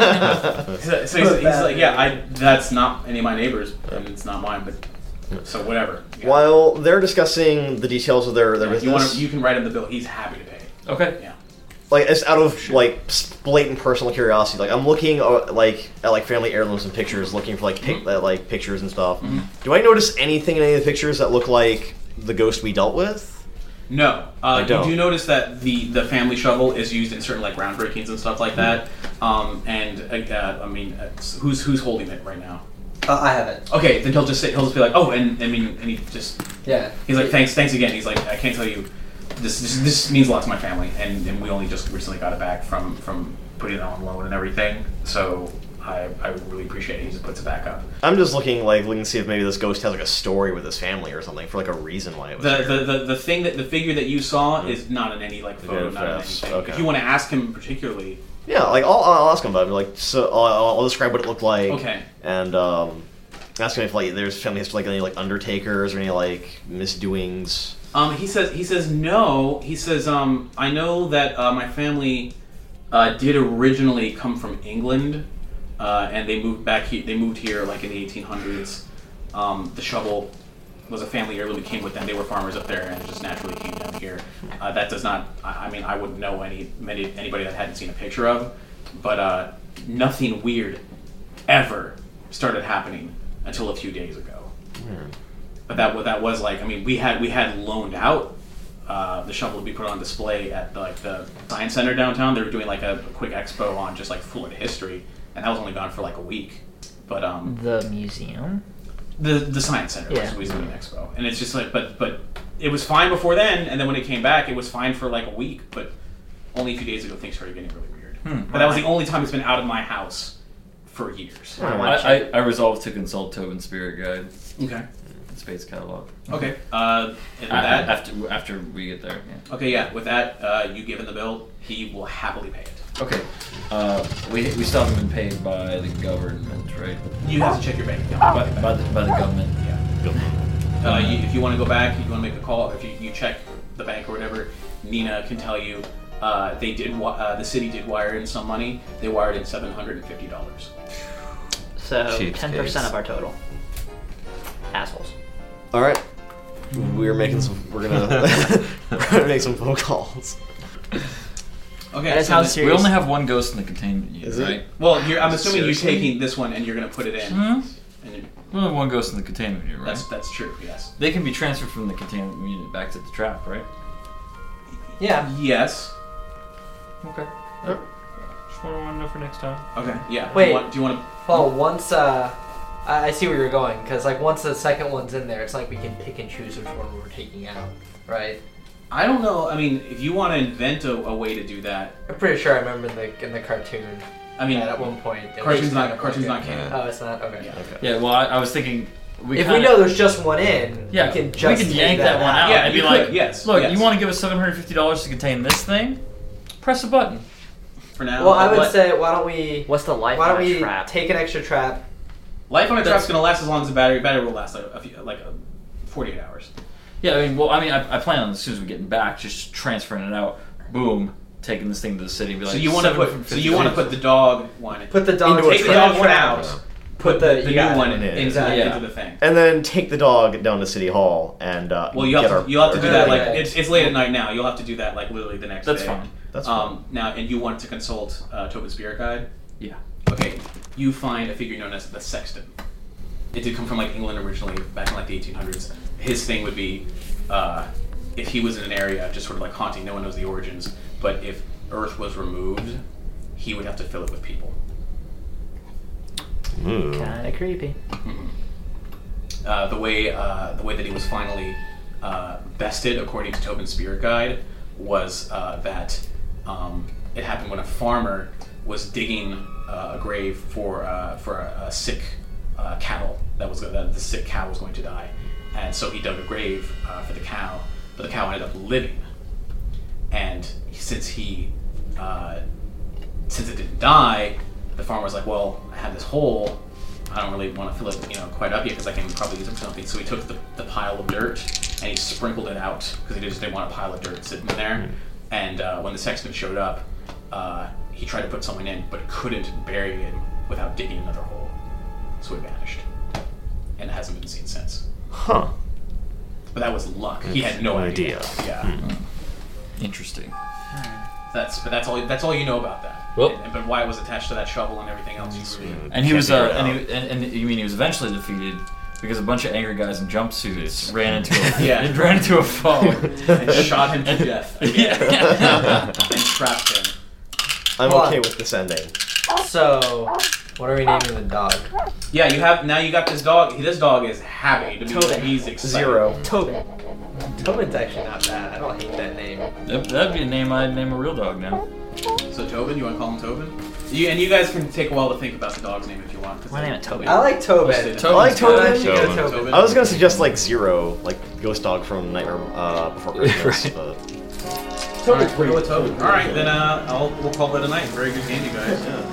so he's, he's like, yeah, I that's not any of my neighbors, and it's not mine, but so whatever. Yeah. While they're discussing the details of their, their Yeah, you want business, to, you can write him the bill. He's happy to pay. Okay. Yeah. like it's out of like blatant personal curiosity. Like I'm looking uh, like at like family heirlooms and pictures, looking for like pic- uh, like pictures and stuff. Do I notice anything in any of the pictures that look like the ghost we dealt with? No, uh, you don't. do notice that the, the family shovel is used in certain like groundbreakings and stuff like that. Um, and uh, I mean, uh, who's who's holding it right now? Uh, I have it. Okay, then he'll just say, he'll just be like, oh, and I mean, and he just Yeah. he's like, thanks, thanks again. He's like, I can't tell you, this this, this means a lot to my family, and, and we only just recently got it back from from putting it on loan and everything. So I I really appreciate it. He just puts it back up. I'm just looking like looking to see if maybe this ghost has like a story with his family or something for like a reason why it was The, here. the, the, the thing that the figure that you saw is not in any like photo, Okay, not in that's- anything. okay. If you want to ask him particularly, Yeah, like I'll, I'll ask him about it. Like, so I'll, I'll describe what it looked like. Okay. And um, ask him if like there's family history, like any like undertakers or any like misdoings. um, he says he says no. He says um, I know that uh, my family uh, did originally come from England, uh, and they moved back here. They moved here like in the eighteen hundreds. Um, the shovel was a family heirloom. It came with them. They were farmers up there, and it just naturally came down here. Uh, that does not. I, I mean, I wouldn't know any many, anybody that hadn't seen a picture of, but uh, nothing weird ever started happening until a few days ago. But that wa- that was like, I mean, we had we had loaned out uh, the shovel to be put on display at like the science center downtown. They were doing like a, a quick expo on just like Florida history, and that was only gone for like a week. But um, The museum. the the science center Yeah. was Museum Expo, and it's just like, but but it was fine before then, and then when it came back, it was fine for like a week, but only a few days ago things started getting really weird. Hmm. But that was the only time it's been out of my house for years. I, I, I resolved to consult Tobin's Spirit Guide. Okay. Space catalog. Okay. Uh, and I- that after after we get there. Yeah. Okay, yeah. With that, uh, you give him the bill. He will happily pay it. Okay. Uh, we we still haven't been paid by the government, right? You have to check your bank account. By, by, the, by the government. Yeah. Uh, you, if you want to go back, you want to make a call. If you, you check the bank or whatever, Nina can tell you uh, they did. wi- Uh, the city did wire in some money. They wired in seven hundred and fifty dollars. So Cheapskates. ten percent of our total. Assholes. All right, we're making some. We're gonna we're gonna make some phone calls. Okay. That so sounds this- serious. We only have one ghost in the containment unit, Is it? right? Well, you're, I'm assuming Seriously? you're taking this one and you're going to put it in. Hmm? And you- We only have one ghost in the containment unit, right? that's that's true. Yes. They can be transferred from the containment unit back to the trap, right? Yeah. Yes. Okay. Just want to know for next time. Okay. Yeah. Wait. Do you want, do you want to? Well, once uh, I, I see where you're going, because like once the second one's in there, it's like we can pick and choose which one we're taking out, right? I don't know. I mean, if you want to invent a, a way to do that, I'm pretty sure I remember in the in the cartoon. I mean, that at one point. it cartoon's was not- kind of cartoon's like not a- canon. Oh, it's not. Okay. Yeah. Okay. Yeah, well, I, I was thinking... We if kinda, we know there's just one in, yeah, we can just we can take yank that, one out Yeah, and be you like, could, yes, look, yes. you want to give us seven hundred fifty dollars to contain this thing? Press a button. for now. Well, I would but say, why don't we? What's the life Why don't on a we trap? take an extra trap? life on a That's- trap's gonna last as long as the battery. Battery will last like a few, like a forty-eight hours. Yeah, I mean, well, I mean, I, I plan on as soon as we get back, just transferring it out. Boom, taking this thing to the city. And be like, so you want to put. So you want to put the dog one. Put the dog. Into a take the trap. dog one out. Put the, the yeah, new one in into, it. Exactly. into Yeah. the thing. And then take the dog down to City Hall and uh, Well, you have get to. our, You'll have to do that. Like Yeah. it's, it's late at night now. You'll have to do that like literally the next That's day. fine. That's um, now, and you want to consult uh, Tobin's Spirit Guide. Yeah. Okay, you find a figure known as the Sexton. It did come from like England originally, back in like the eighteen hundreds. His thing would be, uh, if he was in an area just sort of like haunting, no one knows the origins, but if Earth was removed, he would have to fill it with people. Ooh. Kind of creepy. Uh, the way uh, the way that he was finally uh, bested, according to Tobin's Spirit Guide, was uh, that um, it happened when a farmer was digging uh, a grave for uh, for a, a sick uh, cattle that was that the sick cow was going to die, and so he dug a grave uh, for the cow, but the cow ended up living, and since he uh, since it didn't die, the farmer was like, well, I have this hole. I don't really want to fill it, you know, quite up yet because I can probably use it for something. So he took the, the pile of dirt and he sprinkled it out because he just didn't want a pile of dirt sitting in there. Mm. And uh, when the sexton showed up, uh, he tried to put someone in, but couldn't bury him without digging another hole. So he vanished, and hasn't been seen since. Huh. But that was luck. He had no No idea. idea. Yeah. Interesting. That's but that's all. That's all you know about that. Well- And- but why it was attached to that shovel and everything else. You really, And he Can't was, figure uh, it and, out. he, and, and you mean he was eventually defeated because a bunch of angry guys in jumpsuits ran into a, Yeah. ran into a phone. and shot him to death again. Yeah. and trapped him. I'm Hold on. okay with this ending. So, what are we naming the dog? Yeah, you have now. You got this dog. This dog is happy to be. Tobin. He's excited. Zero. Tobin. Tobin's actually not bad. I don't hate that name. That, that'd be a name I'd name a real dog now. So Tobin, you want to call him Tobin? You, and you guys can take a while to think about the dog's name if you want. 'cause My they- name is Tobin. I like Tobin. Posted. I like I'd Tobin. actually go Tobin. Tobin. Tobin. I was gonna suggest like Zero, like Ghost Dog from Nightmare uh, Before Christmas, Right. but Tobin's pretty good. Tobin. All right, then uh, I'll we'll call that a night. Very good game, you guys. yeah.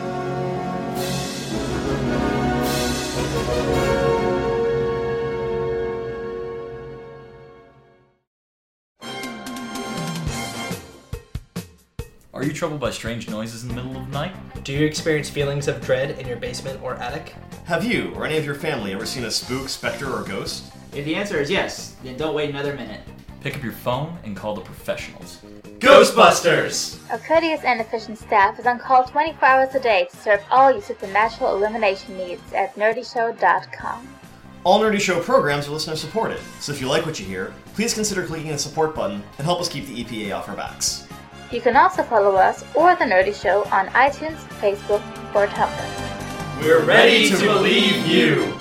Are you troubled by strange noises in the middle of the night? Do you experience feelings of dread in your basement or attic? Have you or any of your family ever seen a spook, specter, or ghost? If the answer is yes, then don't wait another minute. Pick up your phone and call the professionals. Ghostbusters! A courteous and efficient staff is on call twenty-four hours a day to serve all your supernatural illumination needs at nerdy show dot com. All Nerdy Show programs are listener supported, so if you like what you hear, please consider clicking the support button and help us keep the E P A off our backs. You can also follow us or The Nerdy Show on iTunes, Facebook, or Tumblr. We're ready to believe you.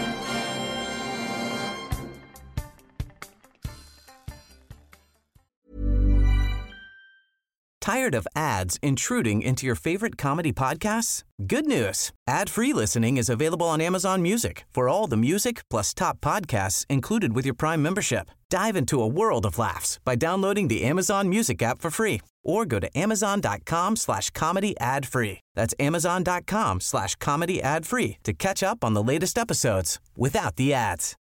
Tired of ads intruding into your favorite comedy podcasts? Good news. Ad-free listening is available on Amazon Music for all the music plus top podcasts included with your Prime membership. Dive into a world of laughs by downloading the Amazon Music app for free or go to amazon.com slash comedy ad free. That's amazon.com slash comedy ad free to catch up on the latest episodes without the ads.